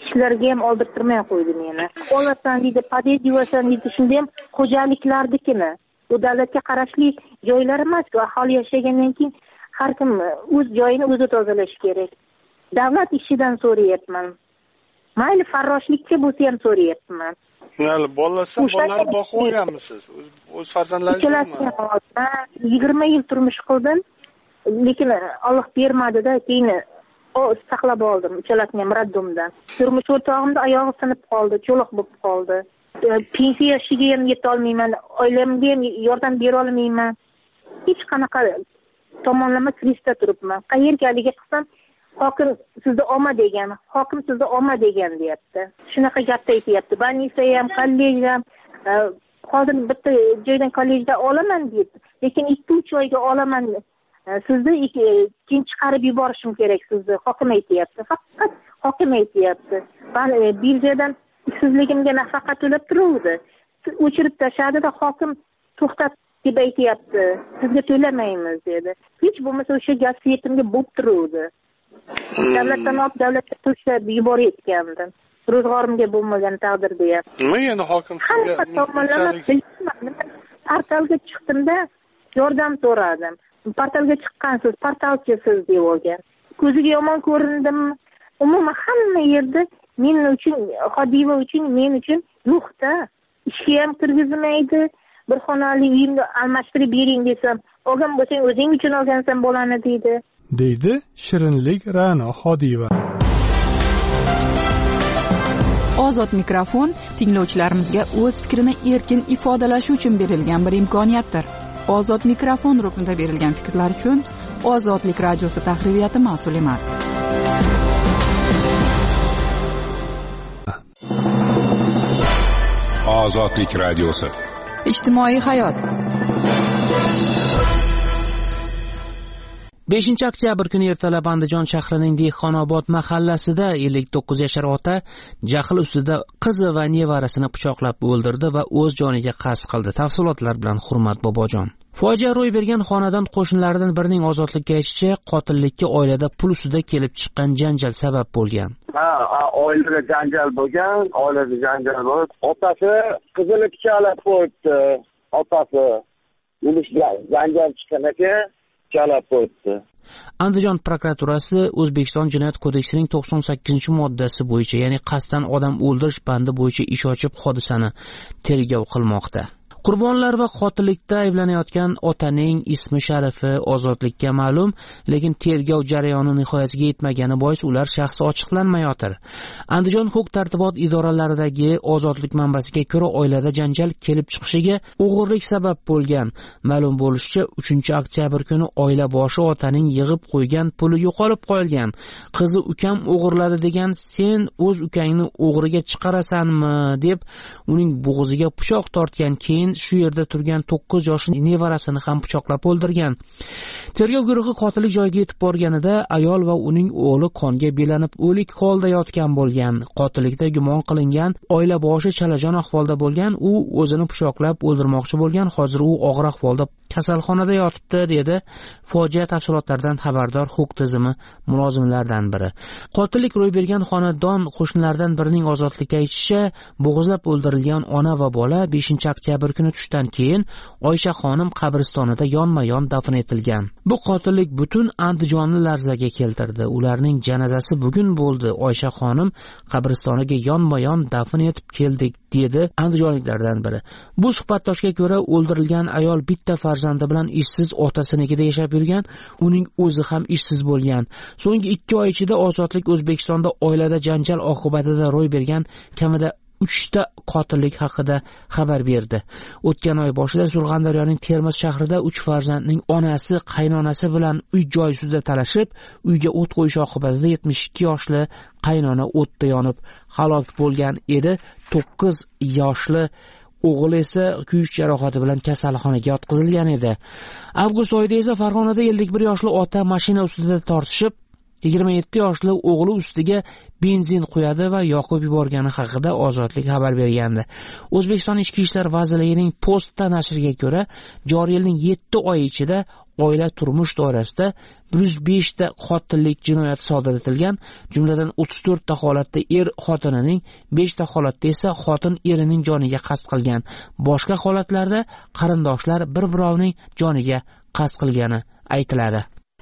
ishlarga ham oldirtirmay qo'ydi meni. Olasan deydi, pod'ezd yuvasan deydi, shunda ham xo'jaliklardikini. Bu davlatga qarashli joylar emas-ku, aholi yashagandan keyin har kim o'z joyini o'zi tozalash kerak. Davlat ishidan so'rayapman. Mayli farroshlikka bo'lsa ham so'rayapman. Mayli, bolalarni boqib olganmisiz? O'z farzandlaringizmi? 20 yil turmush qildim, lekin Alloh bermadi-da, keyin saqlab oldim, uchalasini ham raddumdan. Turmush o'rtog'imda oyog'i sinib qoldi, cho'loq bo'lib qoldi. Pensiya yoshiga ham yeta olmayman, oilamga ham yordam bera olmayman. Hech qanaqa tomonlama krizda turibman. Qayerga haligi qilsam, hokim sizni olma degan, hokim sizni olma degan deyapti. Shunaqa gapda aytyapti. Banisa ham, kollej ham, hozir bitta joydan kollejda olaman deydi, lekin 2-3 oyga olaman. Sizni keyin chiqarib yuborishim kerak sizni, hokim aytyapti. Faqat hokim aytyapti. Men birjadan ishsizligimga nafaqa to'lab turuvdi. O'chirib tashladi-da, hokim to'xtat deb aytyapti. Sizga to'lamaymiz dedi. Hech bo'lmasa o'sha gaz svetimga bo'lib turuvdi. Davlatdan olib davlatga to'lab yuborayotgandim. Ro'zg'orimga bo'lmagan taqdirda ham. Nima endi hokim sizga portalga chiqdimda yordam so'radim. Portalga chiqqansiz, portalchisiz deb olgan. Ko'ziga yomon ko'rindim. Umuman hamma yerda men uchun, Xodiva uchun, men uchun yo'qda. Ishga ham kirgizmaydi. Bir xonali uyimni almashtirib bering desam, olgan bo'lsang o'zing uchun olgansan bolani deydi Shirinlik Ra'no Xodiva. Ozod mikrofon tinglovchilarimizga o'z fikrini erkin ifodalashi uchun berilgan bir imkoniyatdir. Ozod mikrofon ruknida berilgan fikrlar uchun Ozodlik radiosi tahririyati mas'ul emas. Ozodlik radiosi. Ijtimoiy hayot. 5-oktyabr kuni ertalab Andijon shahrining Dehqonobod mahallasida 59 yashar ota jahl ustida qizi va nevarasini pichoqlab o'ldirdi va o'z joniga qasd qildi. Tafsilotlar bilan Hurmat Bobojon. Fojia ro'y bergan xonadon qo'shnilaridan birining ozodlikka aytishicha, qotillikka oilada pul ustida kelib chiqqan janjal sabab bo'lgan. Oilada janjal bo'lgan, otasi qizini pichoqlab qo'yibdi. Otasi janjal chiqqan ekan, pichoqlab qo'yibdi. Andijon prokuraturasi O'zbekiston Jinoyat kodeksining 98-moddasi bo'yicha, ya'ni qasddan odam o'ldirish bandi bo'yicha ish ochib hodisani tergov qilmoqda. Qurbonlar va qotillikda ayblanayotgan otaning ismi sharifi ozodlikka ma'lum, lekin tergov jarayoni nihoyasiga yetmagani bois ular shaxsi ochiqlanmayotir. Andijon huquq-tartibot idoralaridagi ozodlik manbasiga ko'ra, oilada janjal kelib chiqishiga o'g'irlik sabab bo'lgan. Ma'lum bo'lishicha, 3-oktyabr kuni oila boshi otaning yig'ib qo'ygan puli yo'qolib qolgan. Qizi ukam o'g'irladi degan, sen o'z ukangni o'g'riga chiqarasanmi deb uning bo'g'ziga pichoq tortgan, keyin shu yerda turgan 9 yoshli nevarasini ham pichoqlab o'ldirgan. Tergov guruhi qotillik joyiga yetib borganida ayol va uning o'g'li qonga belanib o'lik holda yotgan bo'lgan. Qotillikda gumon qilingan oila boshi chalajon ahvolda bo'lgan, u o'zini pichoqlab o'ldirmoqchi bo'lgan. Hozir u og'ir ahvolda kasalxonada yotibdi, dedi fojia tafsilotlaridan xabardor huquq tizimi mulozimlaridan biri. Qotillik ro'y bergan xonadon qo'shnilaridan birining ozodlikka aytishicha, bo'g'izlab o'ldirilgan ona va bola 5-oktyabr kuni tushdan keyin Oysha xonim qabristonida yonma-yon dafn etilgan. Bu qotillik butun Andijonni larzaga keltirdi. Ularning janozasi bugun bo'ldi. Oysha xonim qabristoniga yonma-yon dafn etib keldik, dedi andijonliklardan biri. Bu suhbatdoshga ko'ra, o'ldirilgan ayol bitta farzandi bilan ishsiz otasinikida yashab yurgan, uning o'zi ham ishsiz bo'lgan. So'nggi 2 oy ichida Ozodlik O'zbekistonda oilada janjal oqibatida ro'y bergan kamida 3 ta qotillik haqida xabar berdi. O'tgan oy boshida Surxondaryoning Termiz shahrida 3 farzandning onasi, qaynonasi bilan uy joy ustida talashib, uyga o't qo'yish oqibatida 72 yoshli qaynona o'tda yonib halok bo'lgan edi. 9 yoshli o'g'il esa kuyish jarohati bilan kasalxonaga yotqizilgan edi. Avgust oyida esa Farg'onada 51 yoshli ota mashina ustida tortishib 27 yoshli o'g'li ustiga benzin quyadi va yoqib yuborgani haqida Ozodlik xabar bergandi. O'zbekiston Ichki ishlar vazirligining Posta nashriga ko'ra, joriy yilning 7 oy ichida oila turmush doirasida 105 ta qotillik jinoyati sodir etilgan, jumladan 34 ta holatda er xotinining, 5 ta holatda esa xotin erining joniga qasd qilgan. Boshqa holatlarda qarindoshlar bir-birovning joniga qasd qilgani aytiladi.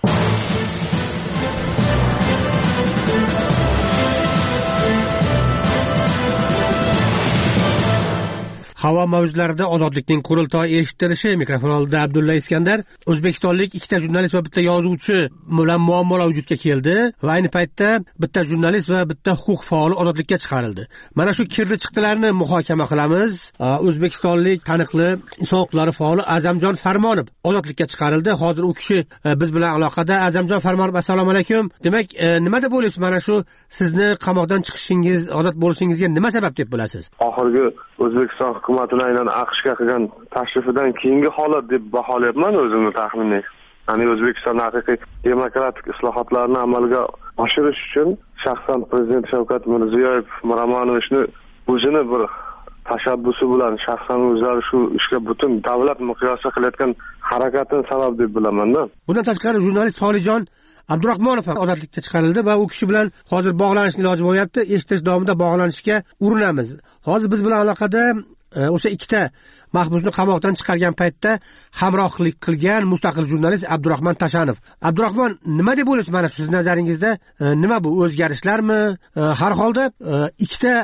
Havo mavjlarida Ozodlikning qurultoyi eshittirishi. Mikrofon oldida Abdulla Iskandar. O'zbekistonlik 2 ta jurnalist va bitta yozuvchi bilan muammolar vujudga keldi va ayni paytda bitta jurnalist va bitta huquq faoli ozodlikka chiqarildi. Mana shu kirli chiqdilarni muhokama qilamiz. O'zbekistonlik taniqli inson huquqlari faoli Azamjon Farmonov ozodlikka chiqarildi. Hozir u kishi biz bilan aloqada. Azamjon Farmonov, assalomu alaykum. Demak, nima deb o'ylaysiz? Mana shu sizni qamoqdan chiqishingiz, ozod bo'lishingizga nima sabab deb bilasiz? Oxirgi O'zbekiston hukumatining aynan AQShga qilgan tashrifidan keyingi holat deb baholayapman o'zimni taxminim. Ya'ni O'zbekistonning haqiqiy demokratik islohotlarni amalga oshirish uchun shaxsan prezident Shavkat Mirziyoyev Miromonovichni o'zini bir tashabbusi bilan shaxsan o'zlari shu ishga butun davlat miqyosida qilayotgan harakatini sabab deb bilaman-da. Bundan tashqari jurnalist Solijon Abdurahmonov ham ozodlikka chiqarildi va u kishi bilan hozir bog'lanishni iloji bo'lyapti. Eshitish davomida bog'lanishga urinamiz. Hozir biz bilan aloqada o'sha 2 ta mahbusni qamoqdan chiqargan paytda hamrohlik qilgan mustaqil jurnalist Abdurahmon Tashanov. Abdurahmon, nima deb o'ylaysiz? Mana siz nazaringizda nima bu, o'zgarishlarmi? Har holda 2 ta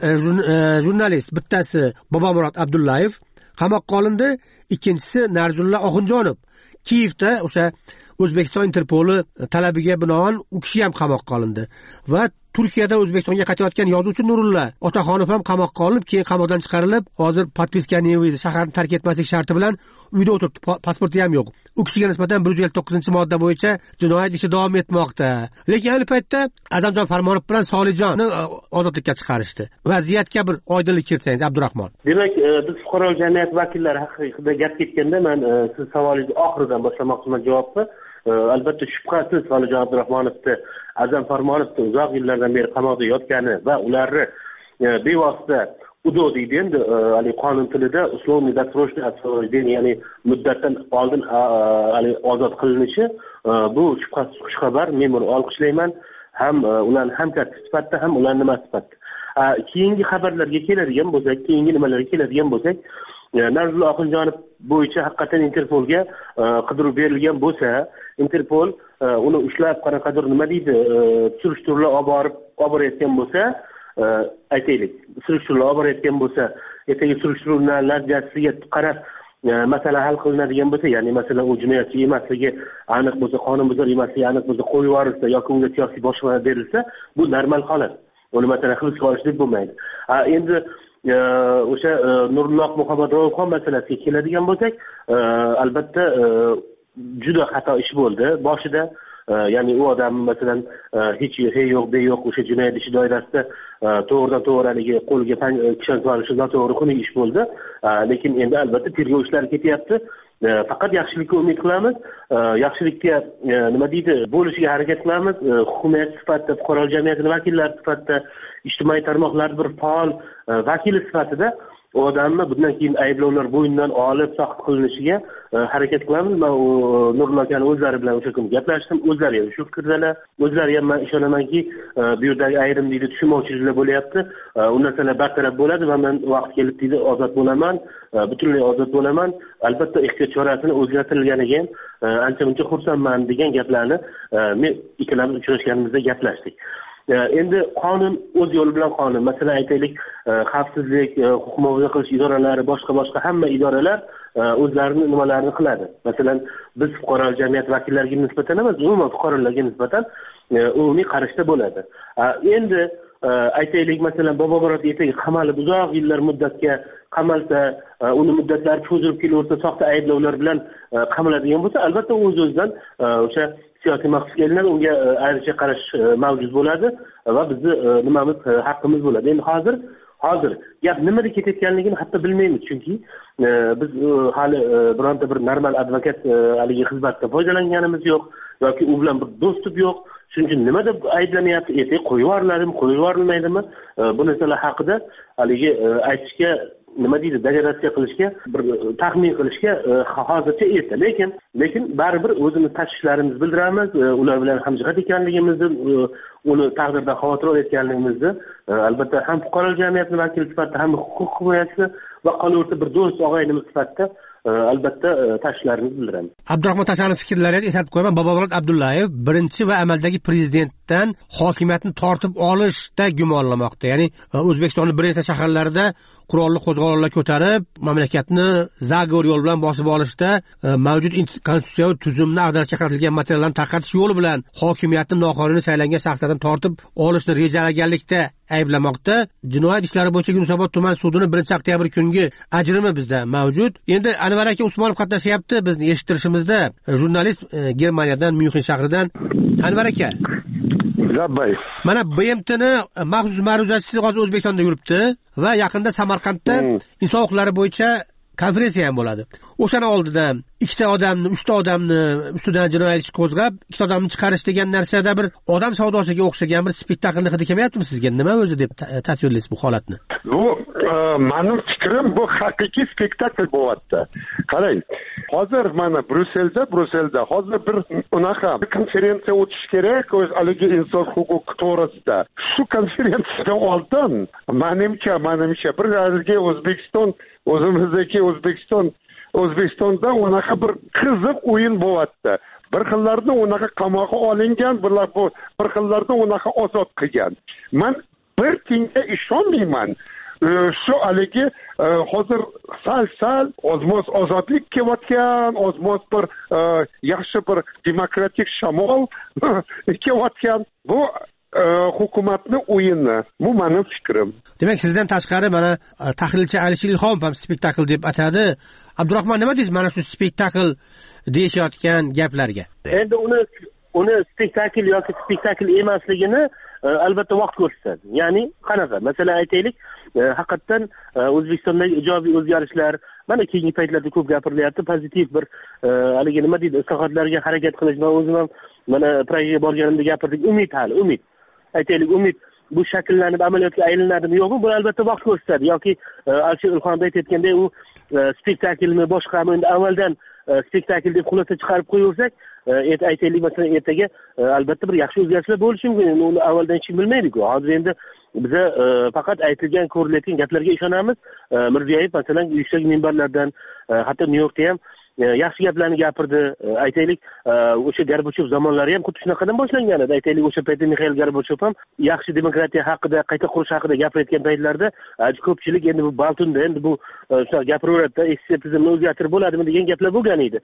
jurnalist, bittasi Bobomurod Abdullayev qamoqqa olindi, ikkinchisi Narzulla Oxunjonov Kiyevda o'sha O'zbekiston Interpoli talabiga binoan u kishi ham qamoqqa olindi va Turkiyada O'zbekistonga qaytayotgan yozuvchi Nurulla Otaxonov ham qamoqqa olinib, keyin qamoqdan chiqarilib, hozir podpiska nevizi shaharni tark etmaslik sharti bilan uyda o'tiribdi, pasporti ham yo'q. U kishiga nisbatan 159-modda bo'yicha jinoyat ishi davom etmoqda. Lekin ayni paytda Azamjon Farmonov bilan Solijonni ozodlikka chiqarishdi. Vaziyatga bir oydinlik kiritsangiz, Abdurahmon. Demak, biz fuqaro jamiyat vakillari haqida gap ketganda, men siz savolingizni oxiridan boshlamoqchiman javobni. Albatta shubhasiz Solijon Abdurahmonovni, Azam Farmonovni uzoq yillardan beri qamoqda yotgani va ularni bevosita udo deydi endi qonun tilida uslovni dasroshni asosida, ya'ni muddatdan oldin ozod qilinishi, bu shubhasiz xushxabar. Men buni olqishlayman, ham ularni hamkasb sifatida, ham ularni nima sifatida. Keyingi xabarlarga keladigan bo'lsak, keyingi nimalarga keladigan bo'lsak, Narzulla Oxunjonov bo'yicha haqiqatan Interpolga qidiruv berilgan bo'lsa, Interpol uni ushlab qanaqadir nima deydi, surishtiruvlar olib borayotgan bo'lsa, aytaylik, surishtiruvlar olib borayotgan bo'lsa, ertaga surishtiruvlar natijasiga qarab masala hal qilinadigan bo'lsa, ya'ni masalan u jinoyatchi emasligi aniq bo'lsa, qonunbuzar emasligi aniq bo'lsa qo'yib yuborilsa yoki unga siyosiy boshpana berilsa, bu normal holat. Uni masalan hibsga olish deb bo'lmaydi. Endi o'sha Nurulloh Muhammadrovxon masalasiga keladigan bo'lsak, albatta juda xato ish bo'ldi boshida. Ya'ni u odam masalan hech yo'q be yo'q o'sha jinoyat ishi doirasida to'g'ridan to'g'ri haligi qo'lga kishan solishi noto'g'ri xunuk ish bo'ldi. Lekin endi albatta tergov ishlari ketyapti. Faqat yaxshilikka umid qilamiz, yaxshilikka nima deydi, bo'lishiga harakat qilamiz. Hukumat sifatida, fuqaro jamiyati vakillari sifatida, ijtimoiy tarmoqlar bir faol vakili sifatida u odamni bundan keyin ayblovlar bo'ynidan olib soqit qilinishiga harakat qilamiz. Men Nurullo akani o'zlari bilan o'sha kuni gaplashdim. O'zlari ham shu fikrdalar. O'zlari ham men ishonamanki, bu yerdagi ayrim deydi tushunmovchiliklar bo'lyapti. U narsalar bartaraf bo'ladi va men vaqt kelib deydi ozod bo'laman, butunlay ozod bo'laman. Albatta ehtiyot chorasini o'zgartirilganiga ancha-muncha xursandman degan gaplarni men ikkalamiz uchrashganimizda gaplashdik. Endi qonun o'z yo'li bilan qonun. Masalan aytaylik, xavfsizlik, huquq muhofaza qilish idoralari, boshqa hamma idoralar o'zlarining nimalarini qiladi. Masalan, biz fuqaro jamiyat vakillariga nisbatan emas, umuman fuqarolarga nisbatan umumiy qarashda bo'ladi. Endi aytaylik, masalan, Bobomurod ertaga qamalib uzoq yillar muddatga qamalsa, uni muddatlari cho'zilib kelaversa, soxta ayblovlar bilan qamaladigan bo'lsa, albatta o'z-o'zidan o'sha siyosiy mahbusga ilinadi, unga ayricha qarash mavjud bo'ladi va bizni nimamiz, haqqimiz bo'ladi. Endi hozir gap nimada ketayotganligini hatto bilmaymiz, chunki biz hali bironta bir normal advokat haligi xizmatdan foydalanganimiz yo'q yoki u bilan bir do'stlik yo'q. Shuning uchun nima deb ayblanyapti, ertaga qo'yib yuboriladimi, qo'yib yuborilmaydimi, bu narsalar haqida haligi aytishga, nima deydi, deklaratsiya qilishga, bir taxmin qilishga hozircha erta. Lekin baribir o'zimiz tashvishlarimizni bildiramiz, ular bilan hamjihat ekanligimizni, uni taqdirdan xavotir olayotganligimizni albatta ham fuqarolik jamiyatini vakili sifatida, ham huquq himoyachisi va qoluvchi bir do'st og'aynimiz sifatida albatta tashvishlarimizni bildiramiz. Abdurahmon Tashanov fikrlarini eslatib qo'yaman. Bobomurod Abdullayev birinchi va amaldagi prezidentdan hokimiyatni tortib olishda gumonlamoqda. Ya'ni O'zbekistonning bir nechta shaharlarida qurolli qo'zg'olonlar ko'tarib, mamlakatni zagovor yo'l bilan bosib olishda mavjud konstitutsiyaviy tuzumni ag'darishga qaratilgan materiallarni tarqatish yo'li bilan hokimiyatni noqonuniy saylangan shaxslardan tortib olishni rejalaganlikda ayblamoqda. Jinoyat ishlari bo'yicha Yunusobod tuman sudining 1-oktyabr kungi ajrimi bizda mavjud. Endi Anvar aka Usmonov qatnashyapti bizni eshittirishimizda. Jurnalist Germaniyadan, Myunxen shahridan. Anvar aka. Mana BMTni maxsus ma'ruzachisi hozir O'zbekistonda yuribdi va yaqinda Samarqandda inson huquqlari bo'yicha konferensiya ham bo'ladi. O'shani oldidan 2 odamni, 3 odamni ustidan jinoyat ishi qo'zg'ab, 2 odamni chiqarish degan narsada bir odam savdosiga o'xshagan bir spektaklni hidi kelmayaptimi sizga? Nima o'zi deb tasvirlaysiz bu holatni? Bu mening fikrim, bu haqiqiy spektakl bo'lyapti. Qarang, hozir mana Brusselda hozir bir unaqa konferensiya o'tish kerak, haligi inson huquq to'g'risida. Shu konferensiyadan oldin menimcha bir haligi O'zbekiston, o'zimizdagi O'zbekistonda unaqa bir qiziq o'yin bo'lyapti. Bir xillarni unaqa qamoqqa olingan, bir xillarni unaqa ozod qilgan. Men bir tinga ishonmayman. Shu haligi hozir sal ozmoz ozodlik kelayotgan, ozmoz bir yaxshi bir demokratik shamol kelayotgan. Bu hukumatni o'yini. Bu mening fikrim. Demak, sizdan tashqari mana tahlilchi Alisher Ilhomov ham spektakl deb atadi. Abdurahmon, nima deysiz mana shu spektakl deyishayotgan gaplarga? Endi uni spektakl yoki spektakl emasligini albatta vaqt ko'rsatadi. Ya'ni qanaqa? Masalan, aytaylik, haqiqatan O'zbekistondagi ijobiy o'zgarishlar mana keyingi paytlarda ko'p gapirilyapti, pozitiv bir haligi nima deydi, islohotlarga harakat qilish. Men o'zim ham mana Pragaga borganimda gapirdik, umid. Aytaylik, umid bu shakllanib amaliyotga aylanadimi yo'qmi? Buni albatta vaqt ko'rsatadi. Yoki Alisher Ilhomov aytayotgandek, u spektaklni boshqami, endi avvaldan spektakl deb xulosa chiqarib qo'yaversak, aytaylik, masalan, ertaga albatta bir yaxshi o'zgarishlar bo'lishi mumkin. Uni avvaldan hech kim bilmaydi-ku. Hozir endi biza faqat aytilgan, ko'rilayotgan gaplarga ishonamiz. Mirziyoyev masalan yuksak minbarlardan, hatto Nyu-Yorkda ham yaxshi gaplarni gapirdi. Aytaylik, o'sha Gorbachev zamonlari ham xuddi shunaqadan boshlangan edi. Aytaylik, o'sha paytda Mikhail Gorbachev ham yaxshi demokratiya haqida, qayta qurish haqida gapirayotgan paytlarda ko'pchilik endi bu Baltunda, endi bu shunaqa gapiraveradi-da, eski tizimni o'zgartirib bo'ladimi degan gaplar bo'lgan edi.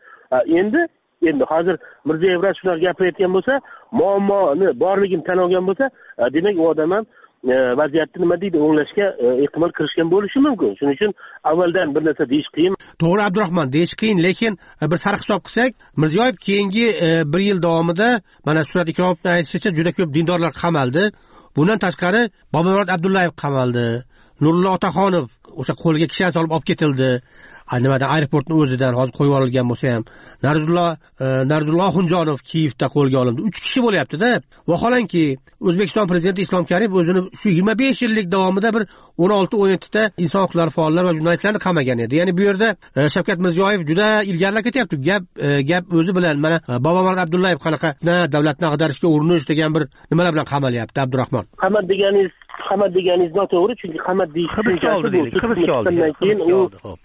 Endi hozir Mirziyoyev shunaqa gapirayotgan bo'lsa, muammoni borligini tan olgan bo'lsa, demak u odam ham vaziyatni nima deydi, o'nglashga ehtimol kirishgan bo'lishi mumkin. Shuning uchun avvaldan bir narsa deyish qiyin. To'g'ri Abdurahmon, deyish qiyin, lekin bir sarhisob qilsak, Mirziyoyev keyingi 1 yil davomida mana Surat Ikromovning aytishicha juda ko'p dindorlar qamaldi. Bundan tashqari Bobomurod Abdullayev qamaldi. Nurullo Otaxonov o'sha qo'lga kishan solib olib ketildi. Nimadan aeroportning o'zidan hozir qo'yib olingan bo'lsa ham, Narzullo Xunjonov Kiyevda qo'lga olindi. 3 kishi bo'lyapti-da. Vaholanki O'zbekiston prezidenti Islom Karimov o'zini shu 25 yillik davomida bir 16-17 ta inson huquqlari faollari va jurnalistlarni qamagan edi. Ya'ni bu yerda Shavkat Mirziyoyev juda ilgarilab ketyapti. Gap o'zi bilan mana Bobomurod Abdullayev qanaqa davlatni ag'darishga urinish degan bir nimalar bilan qamalyapti Abdurahmon. Qamat deganingiz noto'g'ri, chunki qamat deyish keyin u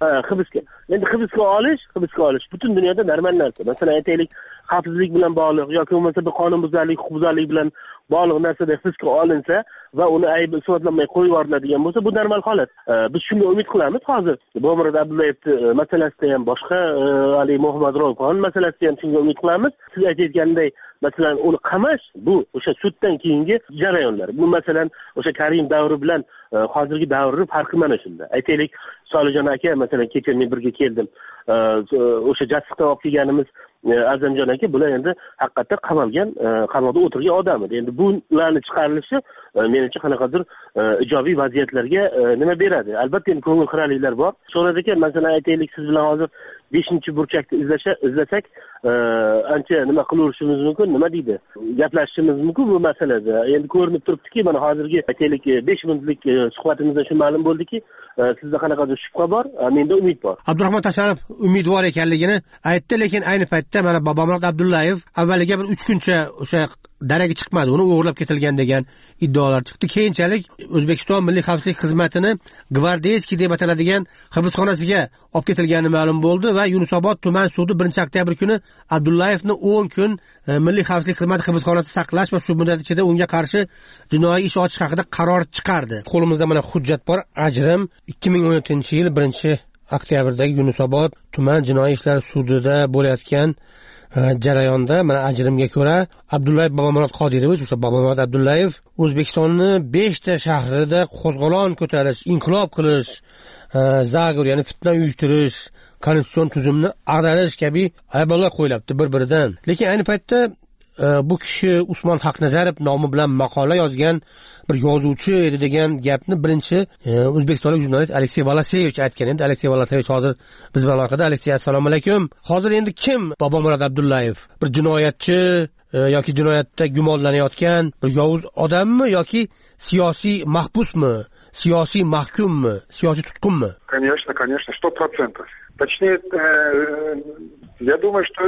hibsga olish butun dunyoda normal narsa. Masalan, aytaylik, xavfsizlik bilan bog'liq yoki bo'lmasa bir qonunbuzarlik, huquqbuzarlik bilan bog'liq narsada hibsga olinsa va uni aybi isbotlanmay qo'yib yuboriladigan bo'lsa, bu normal holat. Biz shunga umid qilamiz. Hozir Bobomurod Abdullayevni masalasida ham, boshqa Ali Muhammad Ro'yxon masalasida ham shunga umid qilamiz. Siz aytayotgandek, masalan, uni qamash bu o'sha suddan keyingi jarayonlar. Bu masalan o'sha Karim davri bilan hozirgi davrni farqi mana shunda. Aytaylik, Solijon aka masalan kecha men birga keldim. O'sha Jassiqdan olib kelganimiz Azamjon aka bular endi haqiqatda qamoqda o'tirgan odam edi. Endi bularni chiqarilishi menimcha qanaqadir ijobiy vaziyatlarga nima beradi? Albatta endi ko'ngil xiraliklar bor. So'radi ekan, masalan aytaylik siz bilan hozir 5-burchakda izlasak ancha nima qilaverishimiz mumkin, nima deydi? Gaplashishimiz mumkin bu masalada. Endi ko'rinib turibdiki, mana hozirgi aytaylik 5 minutlik suhbatimizdan shu ma'lum bo'ldiki, sizda qanaqadir shubha bor, menda umid bor. Abdurahmon Tashanov umidvor ekanligini aytdi, lekin ayni paytda mana Bobomurod Abdullayev avvaliga bir 3 kuncha o'sha daraga chiqmadi, uni o'g'irlab ketilgan degan iddaolar chiqdi. Keyinchalik O'zbekiston Milliy xavfsizlik xizmatini Gvardeyskiy deb ataladigan hibsxonasiga olib ketilgani ma'lum bo'ldi va Yunusobod tuman sudi 1-oktyabr kuni Abdullayevni 10 kun Milliy xavfsizlik xizmati hibsxonasida saqlash va shu muddat ichida unga qarshi jinoiy ish ochish haqida qaror chiqardi. Qo'limizda mana hujjat bor. Ajrim 2017-yil 1-oktyabrdagi Yunusobod tuman jinoiy ishlar sudida bo'layotgan jarayonda mana ajrimga ko'ra Abdullayev Bobomurod Qodirovich, o'sha Bobomurod Abdullayev O'zbekistonning 5 ta shahrida qo'zg'olon ko'tarish, inqilob qilish, zagovor, ya'ni fitna uyushtirish, konstitutsion tuzumni ag'darish kabi ayblovlar qo'yilibdi bir-biridan. Lekin ayni paytda bu kishi Usmon Haqnazarov nomi bilan maqola yozgan bir yozuvchi edi degan gapni birinchi o'zbekistonlik jurnalist Aleksey Volasevich aytgan edi. Aleksey Volasevich hozir biz bilan aloqada. Aleksey, assalomu alaykum. Hozir endi kim Bobomurod Abdullayev? Bir jinoyatchi yoki jinoyatda gumonlanayotgan bir yovuz odammi yoki siyosiy mahbusmi, siyosiy mahkummi, siyosiy tutqunmi? Конечно, 100%. Точнее, я думаю, что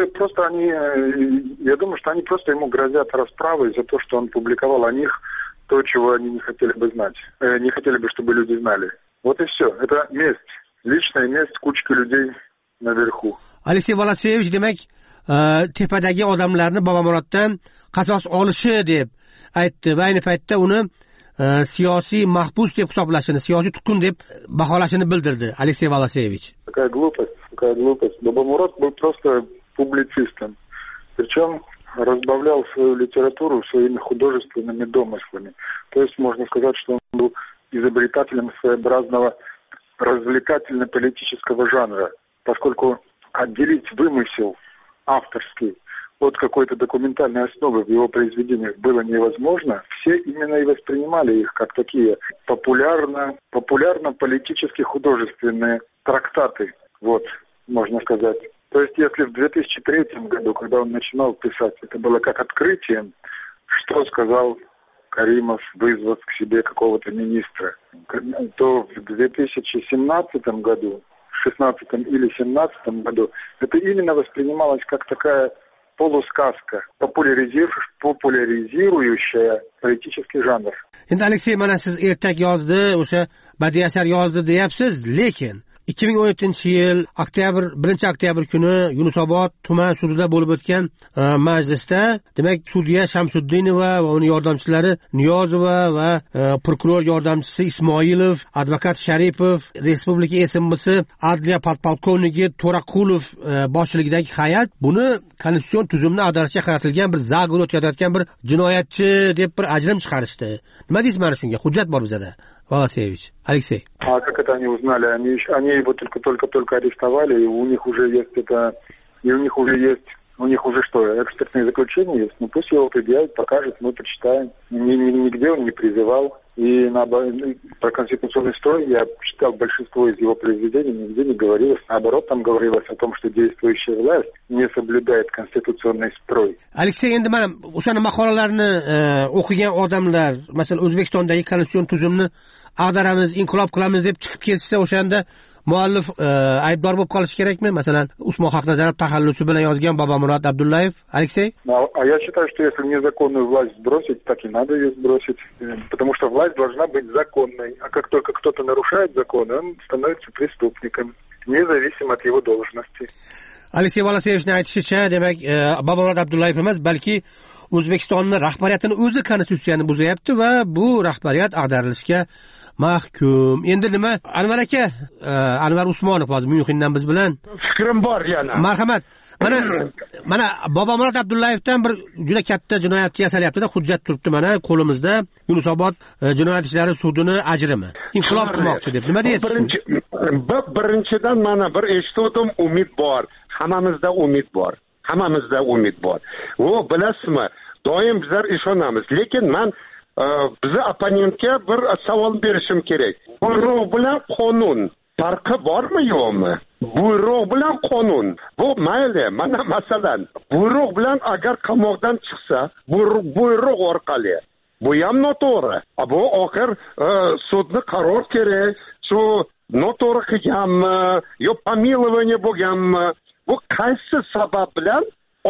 они просто ему грозят расправой за то, что он публиковал о них то, чего они не хотели бы знать, не хотели бы, чтобы люди знали. Вот и все. Это месть, личная месть кучки людей наверху. Aleksey Volasevich demak tepadagi odamlarni Bobomuroddan qasos olishi deb aytdi va ayni paytda uni siyosiy mahbus deb hisoblashini, siyosiy tutqun deb baholashini bildirdi Aleksey Volasevich. Какая глупость. Бобомурод был просто публицистом. Причем разбавлял свою литературу своими художественными домыслами. То есть можно сказать, что он был изобретателем своеобразного развлекательно-политического жанра, поскольку отделить вымысел авторский от какой-то документальной основы в его произведениях было невозможно. Все именно и воспринимали их как такие популярно-политически художественные трактаты, вот, можно сказать. То есть, если в 2003 году, когда он начинал писать, это было как открытием, что сказал Каримов, вызвав к себе какого-то министра, то в 2017 году, 16 или 17 году, это именно воспринималось как такая полусказка, популяризирующая политический жанр. Endi Aleksey, mana siz ertak yozdi, o'sha badiiy asar yozdi deyapsiz, lekin 2017-yil 1-oktyabr kuni Yunusobod tuman sudida bo'lib o'tgan majlisda, demak, sudya Shamsuddinova va uning yordamchilari Niyozova va prokuror yordamchisi Ismoilov, advokat Sharipov, Respublika SMBS adliya podpolkovniki To'raqulov boshchiligidagi hay'at buni konstitutsion tuzumni ag'darishga qaratilgan bir zagovor o'tkazayotgan bir jinoyatchi deb bir ajrim chiqarishdi. Nima deysiz mana shunga? Hujjat bor bizda. Volasevich, Aleksey. А как это они узнали? Они его только арестовали, и у них уже есть у них уже что, экспертное заключение есть? Ну пусть его предъявит, покажет, мы почитаем. Нигде он не призывал. И про конституционный строй я читал большинство из его произведений, нигде не говорилось. Наоборот, там говорилось о том, что действующая власть не соблюдает конституционный строй. Aleksey, endi mana o'shani maqolalarni o'qigan odamlar, masalan, O'zbekistondagi konstitutsion tuzumni ag'daramiz, inqilob qilamiz deb chiqib ketsa, o'shanda muallif aybdor bo'lib qolishi kerakmi? Masalan, Usmon Haqnazarov taxallusi bilan yozgan Bobomurod Abdullayev, Aleksey? А я считаю, что если незаконную власть сбросить, так и надо ее сбросить, потому что власть должна быть законной. А как только кто-то нарушает закон, он становится преступником, независимо от его должности. Aleksey Volasevichning aytishicha, demak, Bobomurod Abdullayev emas, balki O'zbekistonning rahbariyatining o'zi konstitutsiyani buzyapti va bu rahbariyat ag'darilishga mahkum. Endi nima? Anvar aka, Anvar Usmonov hozir Myunxendan biz bilan. Fikrim bor yana. Marhamat. Mana Bobomurod Abdullayevdan bir juda katta jinoyat yasalyapti-da, hujjat turibdi mana qo'limizda. Yunusobod jinoyat ishlari sudini ajrimi. Inqilob qilmoqchi deb. Nima deysiz? Birinchidan mana bir eshitdim, umid bor. Hammamizda umid bor. Hammamizda umid bor. Bilasizmi? Doim bizlar ishonamiz. Lekin men bizni opponentga bir savol berishim kerak. Buyruq bilan qonun farqi bormi yo'qmi? Buyruq bilan qonun. Bu mayli, mana masalan, buyruq bilan agar qamoqdan chiqsa, buyruq orqali. Bu ham noto'g'ri. Bu oxir sudni qaror kerak. Shu noto'g'ri qilganmi, yo pomilovание bo'lganmi? Bu qaysi sabab bilan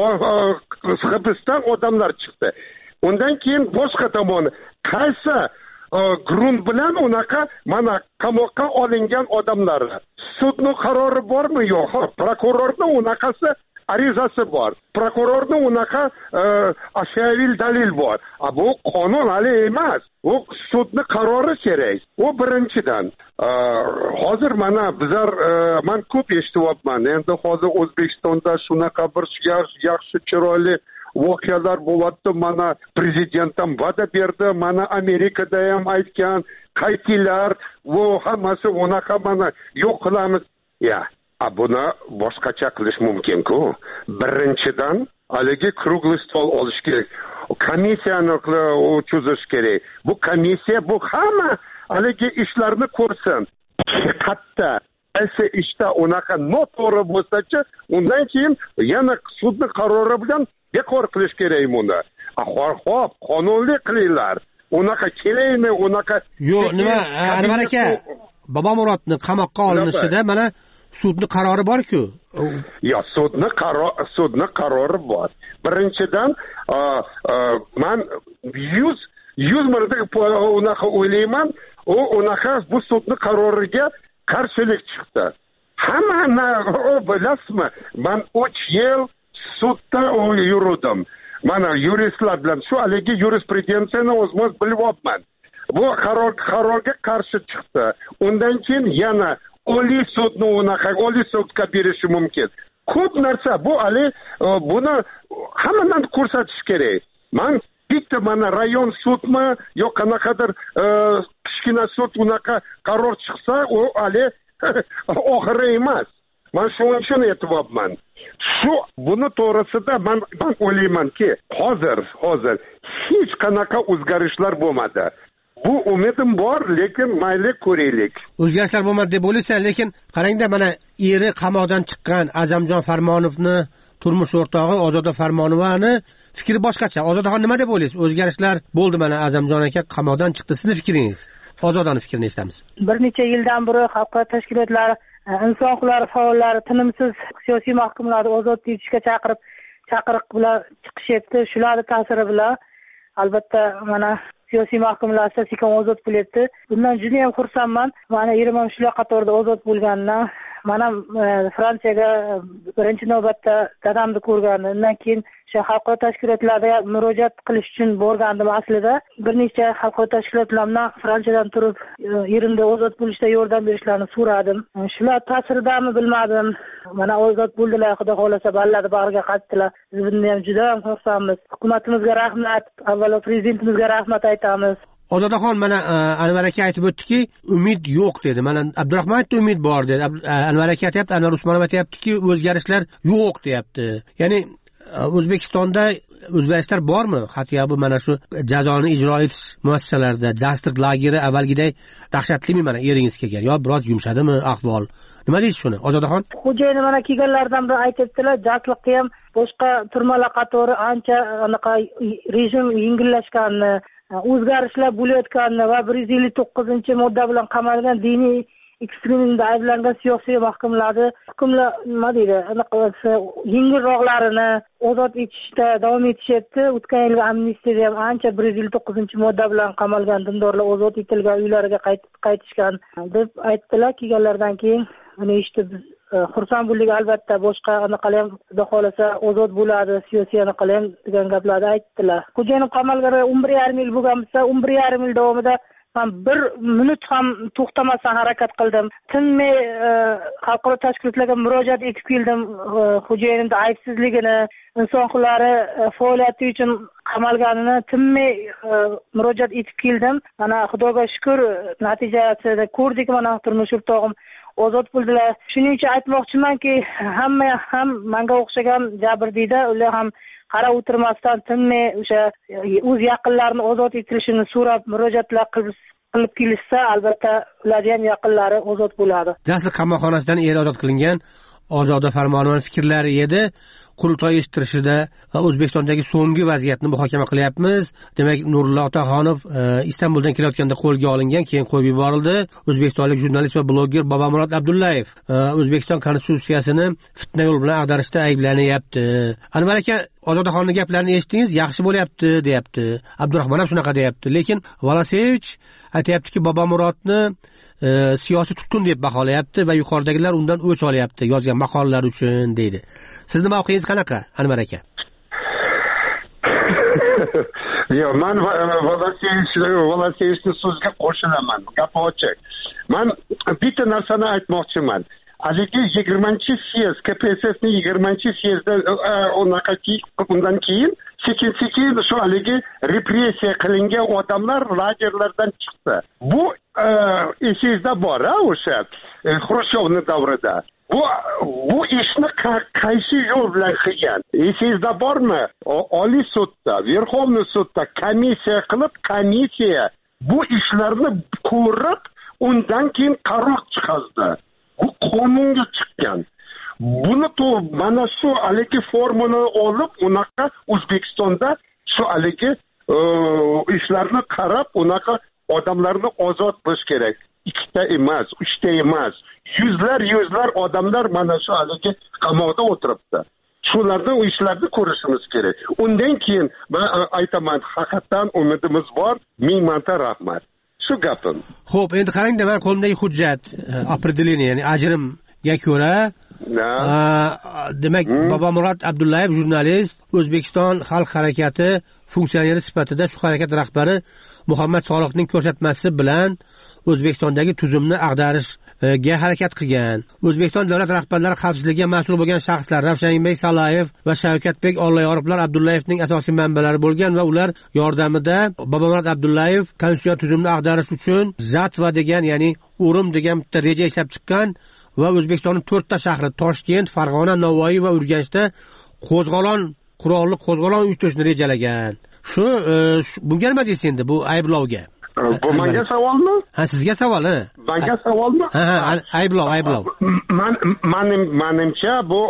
hibsdan odamlar chiqdi? Undan keyin boshqa tomoni qaysi grunt bilan unaqa mana qamoqqa olingan odamlar sudning qarori bormi yo'q? Prokurorning unaqasi arizasi bor. Prokurorning unaqa ashyoviy dalil bor. Bu qonun hali emas. U sudning qarori kerak. U birinchidan. Hozir mana bizlar men ko'p eshityapman. Endi hozir O'zbekistonda shunaqa bir yaxshi chiroyli voqealar bo'lyapti. Mana prezident ham va'da berdi, mana Amerikada ham aytgan, qaytinglar, bu hammasi unaqa mana yo'q qilamiz. Buni boshqacha qilish mumkin-ku. Birinchidan haligi kruglый stol olish kerak. Komissiyani tuzish kerak. Bu komissiya bu hamma haligi ishlarni ko'rsin. Hatta qaysi ishda unaqa noto'g'ri bo'lsa-chi, undan keyin yana sudning qarori bilan bekor qilish kerak buni. Xo'p, qonunli qilinglar. Unaqa kerakmi, unaqa yo'q, nima Anvar aka, Bobomurodni qamoqqa olinishida mana sudni qarori bor-ku. Yo'q, sudni qarori bor. Birinchidan men 100 marta unaqa o'ylayman, unaqa bu sudni qaroriga qarshilik chiqdi. Hammani bilasizmi? Men 3 yil sudda yurdim. Mana yuristlar bilan shu haligi yurisprudensiyani o'zimiz bilyapman. Bu qarorga qarshi chiqdi. Undan keyin yana Oliy sudni unaqa Oliy sudga berishi mumkin. Ko'p narsa bu hali buni hammadan ko'rsatish kerak. Men bitta mana rayon sudmi yoki qanaqadir kichkina sud unaqa qaror chiqsa, u hali oxiri emas. Men shuning uchun aytyapman. Shu buni to'g'risida men o'ylaymanki, hozir hech qanaqa o'zgarishlar bo'lmadi. Bu umidim bor, lekin mayli ko'raylik. O'zgarishlar bo'lmadi deb o'ylaysan, lekin qarangda mana eri qamoqdan chiqqan Azamjon Farmonovni turmush o'rtog'i Ozoda Farmonovani fikri boshqacha. Ozodaxon nima deb o'ylaysiz? O'zgarishlar bo'ldi, mana Azamjon aka qamoqdan chiqdi. Sizning fikringiz? Ozodaning fikrini eshitamiz. Bir necha yildan beri xalqaro tashkilotlar, inson huquqlari faollari tinimsiz siyosiy mahkumlarni ozod etishga chaqiriq bilan chiqishyapti. Shularning ta'siri bilan albatta mana siyosiy mahkumlar sekin ozod bo'lyapti. Bundan juda ham xursandman. Mana erim ham shular qatorida ozod bo'lganidan, mana Fransiyaga birinchi navbatda dadamni ko'rgandim. Undan keyin o'sha xalqaro tashkilotlarga murojaat qilish uchun borgandim aslida. Bir necha xalqaro tashkilotlardan Fransiyadan turib erimni ozod bo'lishda yordam berishlarini so'radim. Shular ta'siridami bilmadim. Mana ozod bo'ldilar, xudo xolasa balladi bag'riga qaytdilar. Biz bundan ham juda ham xursandmiz. Hukumatimizga rahmat, avvalo prezidentimizga rahmat aytamiz. Ozodaxon mana Anvar aka aytib o'tdiki, umid yo'q dedi. Mana Abdurahmonda umid bor dedi. Anvar aka aytibdi, Anvar Usmonov aytibdiki, o'zgarishlar yo'q deyapti. Ya'ni O'zbekistonda o'zgarishlar bormi? Hatto mana shu jazoni ijro etish muassasalarida jastir lageri avvalgiday dahshatlimi mana eringiz kelgan? Yo biroz yumshadimi ahvol? Nima deysiz shuni? Ozodaxon? Xo'jayini mana kelganlardan biri aytibdilar, jasliqqa ham boshqa turmalar qatori ancha anaqa rejim yengillashganini, o'zgarishlar bo'layotganini va 159-modda bilan qamalgan diniy ekstremizmda ayblangan siyosiy mahkumlarni hukmlar nima deydi, yengilroqlarini ozod etishda davom etishyapti. O'tgan yilgi amnistiyada ham ancha 159-modda bilan qamalgan dindorlar ozod etilgan, uylariga qaytishgan deb aytdilar. Kelganlardan keyin buni eshitib xursand bo'ldik. Albatta boshqa anaqalar ham xudo xolasa ozod bo'ladi, siyosiy anaqalar ham degan gaplarni aytdilar. Xo'jayinim qamalgani 11,5 yil bo'lgan bo'lsa, 11,5 yil davomida man bir minut ham to'xtamasdan harakat qildim. Tinmay xalqaro tashkilotlarga murojaat etib keldim. Xo'jayinimda aybsizligini, inson huquqlari faoliyati uchun qamalganini tinmay murojaat etib keldim. Mana Xudoga shukr, natijasida ko'rdik, mana turmush o'rtog'im ozod bo'ldilar. Shuning uchun aytmoqchimanki, hamma ham menga o'xshagan jabrdiyda ular ham qarab o'tirmasdan tinmay o'sha o'z yaqinlarini ozod etilishini so'rab murojaatlar qilib kelishsa, albatta ularning ham yaqinlari ozod bo'ladi. Jasliq qamoqxonasidan eri ozod qilingan Ozoda Farmonovaning fikrlari edi. Qurultoy eshittirishida O'zbekistondagi so'nggi vaziyatni muhokama qilyapmiz. Demak, Nurullo Otaxonov Istanbuldan kelayotganda qo'lga olingan, keyin qo'yib yuborildi. O'zbekistonlik jurnalist va bloger Bobomurod Abdullayev O'zbekiston konstitutsiyasini fitna yo'l bilan ag'darishda ayblanyapti. Anvar aka, Ozodaxonning gaplarini eshitdingiz, yaxshi bo'lyapti, deyapti. Abdurahmon ham shunaqa deyapti. Lekin Volasevich aytayaptiki, Bobomurodni siyosiy tutqun deb baholayapti va yuqoridagilar undan o'ch olyapti yozgan maqolalar uchun, deydi. Sizni mavqeingiz qanaqa, Anvar aka? Yo'q, men Volasevichning so'ziga qo'shilaman. Gap ochiq. Men bitta narsani aytmoqchiman. Haligi 20-syez, KPSSning 20-syezda undan keyin sekin shu haligi repressiya qilingan odamlar lagerlardan chiqdi. Bu esingizda bor, o'sha Xrushchevning davrida. Bu ishni qaysi yo'l bilan qilgan? Esingizda bormi? Oliy sudda, Verxovniy sudda komissiya qilib, komissiya bu ishlarni ko'rib, undan keyin qaror chiqardi. Bu qonunga chiqqan. Buni mana shu haligi formani olib, unaqa O'zbekistonda shu haligi ishlarni qarab, unaqa odamlarni ozod qilish kerak. 2ta emas, 3ta emas, yuzlar odamlar mana shu haligi qamoqda o'tiribdi. Shularning ishlarini ko'rishimiz kerak. Undan keyin men aytaman, haqiqatan umidimiz bor. Ming marta rahmat. Shu gapim. Xo'p, endi qarang-da, men qo'limdagi hujjat, определение, ya'ni ajrimga ko'ra, demak, Bobomurod Abdullayev jurnalist, O'zbekiston xalq harakati funksioneri sifatida shu harakat rahbari Muhammad Soliqning ko'rsatmasi bilan O'zbekistondagi tuzumni ag'darishga harakat qilgan. O'zbekiston davlat rahbarlari xavfsizligiga mas'ul bo'lgan shaxslar Ravshanbek Salayev va Shavkatbek Olloyorovlar Abdullayevning asosiy manbalari bo'lgan va ular yordamida Bobomurod Abdullayev konstitutsiya tuzumni ag'darish uchun Zatva degan, ya'ni O'rim degan bitta reja ishlab chiqqan va O'zbekistonning 4 ta shahri Toshkent, Farg'ona, Navoiy va Urganchda qurolli qo'zg'olon uyushtirishni rejalagan. Shu bunga nima deysiz endi bu ayblovga? Bu menga savolmi? Ha, sizga savol, ha. Menga savolmi? Ha, ayblov. Menimcha bu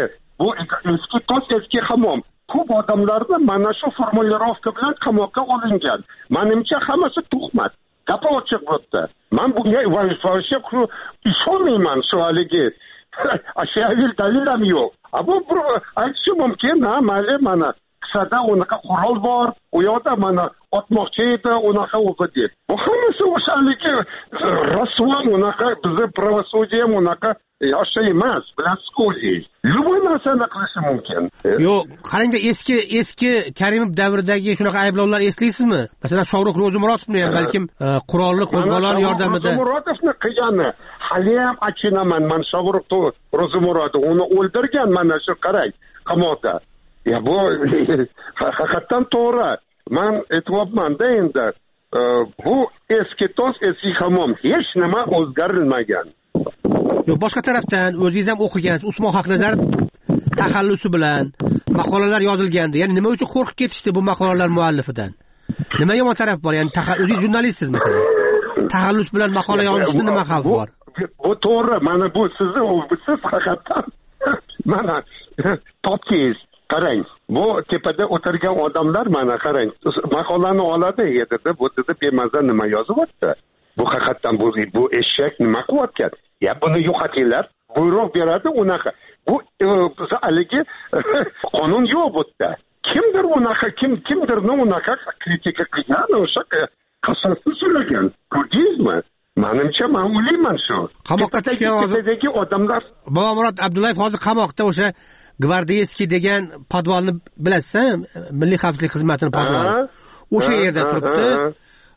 eski hamon. Ko'p odamlarni mana shu formulirovka bilan qamoqqa olingan. Menimcha hammasi tuhmat. Gap ochiq bo'ldi. Men bunga ishonmayman shu haligi. Ashyaviy dalil ham yo'q. Bu aytishim mumkin, mayli, mana qisada unaqa qurol bor, u yoqda mana otmoqchi edi, unaqa o'qi deb. Bu hammasi o'sha haligi rasvom, unaqa bizni pravosudiyam unaqa yaxshi emas, bilasizku. Любой narsani qilishi mumkin. Yo'q, qarangda, eski Karimov davridagi shunaqa ayblovlar eslaysizmi? Masalan, Shohrux Ro'zimurodovni ham balkim qurolli qo'zg'olon yordamida. Ro'zimurodovni qilgani hali ham achinaman. Men Shohrux Ro'zimurodov uni o'ldirgan, mana shu qarang, qamoqda. Ya bu haqiqatan to'g'ri. Men aytibman-da endi, bu eski hamon, hech nima o'zgarilmagan. Yo'q, boshqa tarafdan o'zingiz ham o'qigansiz, Usmon Haqnazarov taxallusi bilan maqolalar yozilgandi. Ya'ni nima uchun qo'rqib ketishdi bu maqolalar muallifidan? Nima yomon taraf bor? Ya'ni o'zingiz jurnalistsiz masalan. Taxallus bilan maqola yozishda nima xavf bor? Bu to'g'ri. Mana bu siz haqiqatan mana topdingiz. Qarang, bu tepada o'tirgan odamlar mana qarang, maqolani oladi, yerda bu dedi bemaza nima yozyapti. Bu haqiqatan bu eshak nima qilyapti? Ya buni yo'qotinglar, buyruq beradi unaqa. Bu haligi qonun yo'q bu yerda. Kimdir unaqa, kimdirni unaqa kritika qilgan, o'sha qasosni so'ragan. Ko'rdingizmi? Menimcha men o'ylayman shu. Qamoqqa tushgan odamlar. Bobomurod Abdullayev hozir qamoqda, o'sha Gvardiyeskiy degan podvalni bilasiz, Milliy xavfsizlik xizmatining podvali. O'sha yerda turibdi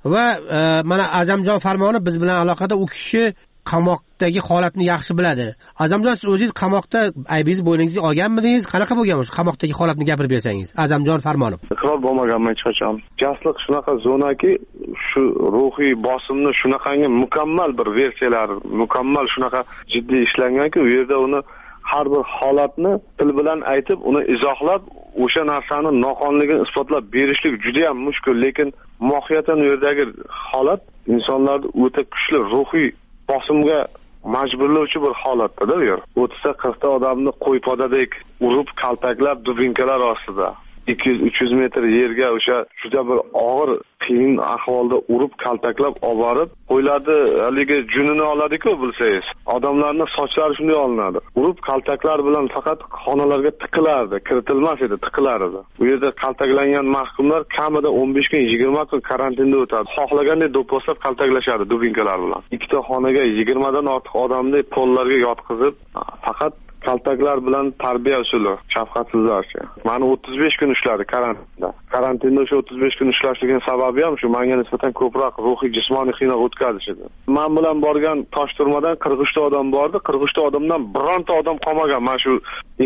va mana Azamjon Farmonov biz bilan aloqada. U kishi qamoqdagi holatni yaxshi biladi. Azamjon, siz o'zingiz qamoqda aybingizni bo'yningizga olganmidingiz? Qanaqa bo'lgan o'sha qamoqdagi holatni gapirib bersangiz? Azamjon Farmonov. Iqror bo'lmaganman hech qachon. Jasliq shunaqa zonaki, shu ruhiy bosimni shunaqangi mukammal bir versiyalar, mukammal shunaqa jiddiy ishlanganki, u yerda uni har bir holatni til bilan aytib, uni izohlab, o'sha narsani noqonligini isbotlab berishlik juda ham mushkul, lekin mohiyatan u yerdagi holat insonlarni o'ta kuchli ruhiy bosimga majburlovchi bir holatda u yer. 30-40 ta odamni qo'ypodadek urib, kaltaklab, dubinkalar ostida 200-300 metr yerga o'sha juda bir og'ir, qiyin ahvolda urib, kaltaklab olib borib, qo'ylarni haligi junini oladi-ku, bilsangiz. Odamlarning sochlari shunday olinadi. Urib, kaltaklar bilan faqat xonalarga tiqilardi, kiritilmas edi, tiqilardi. Bu yerda kaltaklangan mahkumlar kamida 15 kun, 20 kun karantinda o'tadi. Xohlagandek do'pposlab kaltaklashadi dubinkalar bilan. Ikkita xonaga 20 dan ortiq odamni pollarga yotqizib, faqat kaltaklar bilan tarbiya usuli, shafqatsizlarcha. Mani 35 kun ushladi karantinda. Karantinda o'sha 35 kun ushlashligining sababi ham shu, menga nisbatan ko'proq ruhiy jismoniy qiynoq o'tkazish edi. Men bilan borgan Toshturmadan 43 ta odam bordi. 43 ta odamdan bironta odam qolmagan. Men shu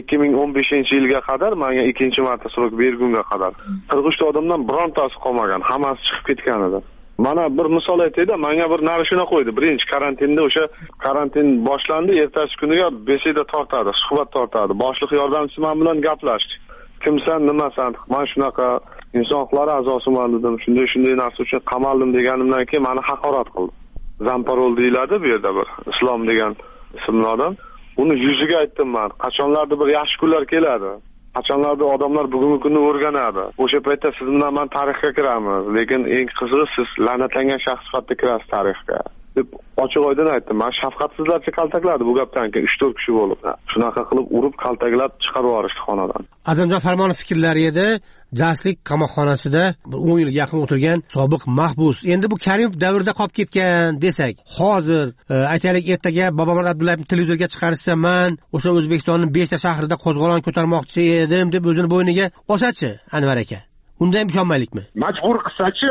2015-yilga qadar, menga ikkinchi marta srok bergunga qadar 43 ta odamdan birontasi qolmagan. Hammasi chiqib ketgan edi. Mana bir misol aytayda, menga bir narishina qo'ydi. Birinchi karantinda o'sha karantin boshlandi, ertasi kuniga beseda tortadi, suhbat tortadi. Boshliq yordamchisi men bilan gaplashdi. Kimsan, nimasan? Men shunaqa inson huquqlari a'zosiman dedim. Shunday narsa uchun qamaldim deganimdan keyin meni haqorat qildi. Zamparol deyiladi bu yerda bir Islom degan ismli odam. Uni yuziga aytdim men. Qachonlardir bir yaxshi kunlar keladi. Qachonlarda odamlar bugungi kunni o'rganadi. O'sha paytda siz bilan men tarixga kiramiz, lekin eng qizig'i siz la'natlangan shaxs sifatida kirasiz tarixga. deb ochiq oydin aytdim. Men shafqatsizlarcha kaltakladi bu gapdan keyin 3-4 kishi bo'lib. Shunaqa qilib urib kaltaklab chiqarib yuborishdi xonadan. Azamjon Farmonov fikrlari edi. Jaslik qamoqxonasida 10 yilga yaqin o'tirgan sobiq mahbus. Endi bu Karimov davrida qolib ketgan desak, hozir aytaylik ertaga Bobomurod Abdullayevni televizorga chiqarsa, men o'sha O'zbekistonning 5 ta shahrida qo'zg'olon ko'tarmoqchi edim deb o'zini bo'yniga olsachi, Anvar aka. Unda ham ishonmaylikmi? Majbur qilsachi,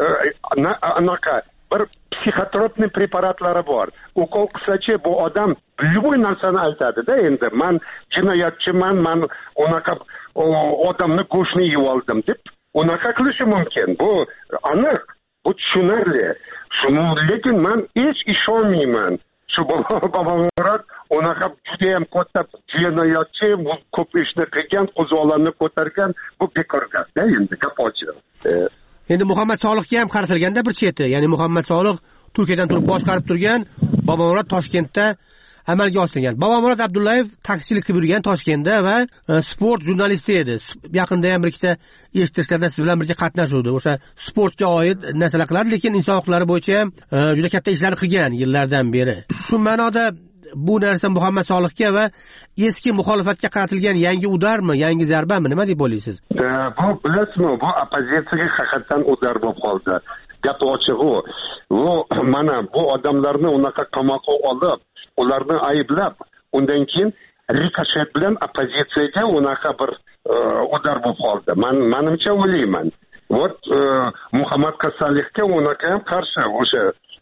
anaqa bir psixotropniy preparatlari bor. Ukol qilsachi bu odam любой narsani aytadi-da. Endi men jinoyatchiman, men unaqa odamni go'shtini yeb oldim deb unaqa qilishi mumkin. Bu aniq, bu tushunarli. Lekin men hech ishonmayman. Shu Bobomurod unaqa juda ham katta jinoyatchi, bu ko'p ishni qilgan, qo'zg'olonni ko'targan, bu bekor gap-da, endi gap ochiq. Endi Muhammad Soliqga ham qaratilganda bir cheti, ya'ni Muhammad Soliq Turkiyadan turib boshqarib turgan, Bobomurod Toshkentda amalga oshirgan. Bobomurod Abdullayev taksichilik qilib yurgan Toshkentda va sport jurnalisti edi. Yaqinda ham bir ikkita eshittirishlarda siz bilan birga qatnashuvdi. O'sha sportga oid narsalar qiladi, lekin inson huquqlari bo'yicha ham juda katta ishlar qilgan yillardan beri. Shu ma'noda bu narsa Muhammad Soliqga va eski muxolifatga qaratilgan yangi udarmi, yangi zarbami, nima deb o'ylaysiz? Bu bilasizmi, bu oppozitsiyaga haqiqatan udar bo'lib qoldi. Gap ochig'i, bu mana bu odamlarni unaqa qamoqqa olib, ularni ayblab, undan keyin rikoshet bilan oppozitsiyaga unaqa bir udar bo'lib qoldi. Menimcha o'ylayman. Muhammad Kasallikka unaqa ham qarshi o'sha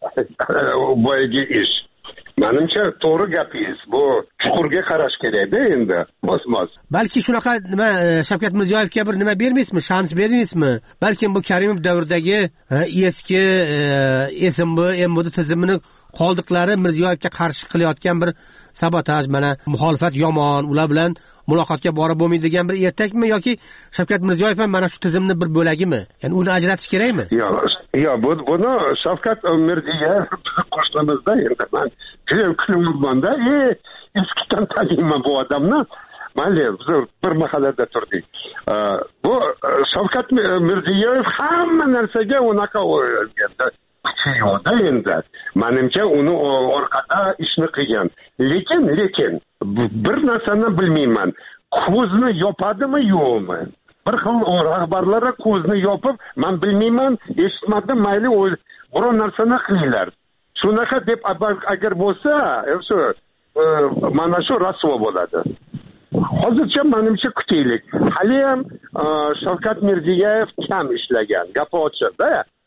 boyagi ish. Menimcha to'g'ri gapingiz. Bu chuqurga qarash kerak-da endi. Mos. Balki shunaqa nima Shavkat Mirziyoyevga bir nima bermaysizmi? Shans berdingizmi? Balki bu Karimov davridagi eski SMB, MBD tizimini qoldiqlari Mirziyoyevga qarshi qilayotgan bir sabotaj, mana muxolifat yomon, ular bilan muloqotga borib bo'lmaydi degan bir ertakmi yoki Shavkat Mirziyoyev ham mana shu tizimning bir bo'lagimi? Ya'ni uni ajratish kerakmi? Yo'q, buni Shavkat Mirziyoyev qo'shlamizda endi men kulyapman-da, eskidan taniyman bu odamni. Mayli, biz bir mahallada turdik. Bu Shavkat Mirziyoyev hamma narsaga unaqa o'rgandi. Yo'qda endi. Menimcha uni orqada ishni qilgan. Lekin bir narsani bilmayman. Ko'zni yopadimi, yo'qmi? Bir xil rahbarlar ko'zni yopib, men bilmayman, eshitmadim, mayli biror narsani qilinglar. Shunaqa deb agar bo'lsa, shu mana shu rasvo bo'ladi. Hozircha menimcha kutaylik. Hali ham Shavkat Mirziyoyev kam ishlagan, gap ochiq-da.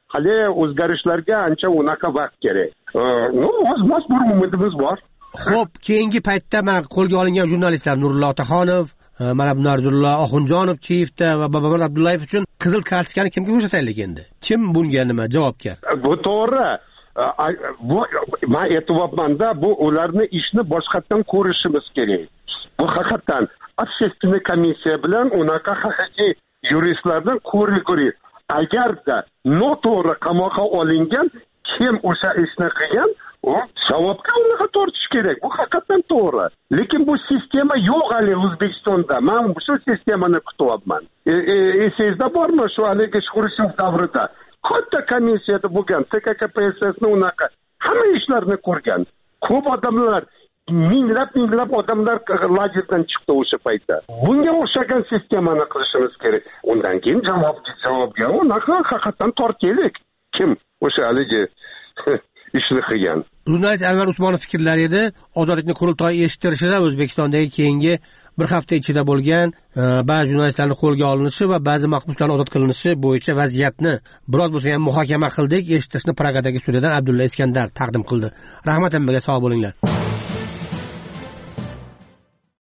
hali o'zgarishlarga ancha unaqa vaqt kerak. Oz bir umidimiz bor. Xo'p, keyingi paytda mana qo'lga olingan jurnalistlar Nurullo Otaxonov, mana Narzullo Oxunjonov Kiyevda va Bobomurod Abdullayev uchun qizil kartochkani kimga ko'rsataylik endi? Kim bunga nima javobgar? Bu to'g'ri. Bu men aytyapman-da, bu ularni ishni boshqatdan ko'rishimiz kerak. Bu haqiqatan общественный komissiya bilan unaqa haqiqiy yuristlardan ko'ri. Agarda noto'g'ri qamoqqa olingan kim o'sha ishni qilgan, u javobga unaqa tortish kerak. Bu haqiqatan to'g'ri. Lekin bu sistema yo'q hali O'zbekistonda. Men shu sistemani kutyapman. Esingizda bormi shu haligi Xrushchev davrida katta komissiyada bo'lgan TKKPSSni unaqa hamma ishlarni ko'rgan. Ko'p odamlar, minglab odamlar lagerdan chiqdi o'sha paytda. Bunga o'xshagan sistemani qilishimiz kerak. Undan keyin javobga unaqa haqiqatan tortaylik. Kim o'sha haligi ishni qilgan? Jurnalist Anvar Usmonov fikrlari edi. Ozodlikni qurultoyi eshittirishida O'zbekistondagi keyingi bir hafta ichida bo'lgan ba'zi jurnalistlarning qo'lga olinishi va ba'zi mahbuslarning ozod qilinishi bo'yicha vaziyatni biroz bo'lsa ham muhokama qildik. Eshittirishni Pragadagi studiyadan Abdulla Iskandar taqdim qildi. Rahmat hammaga, sog' bo'linglar.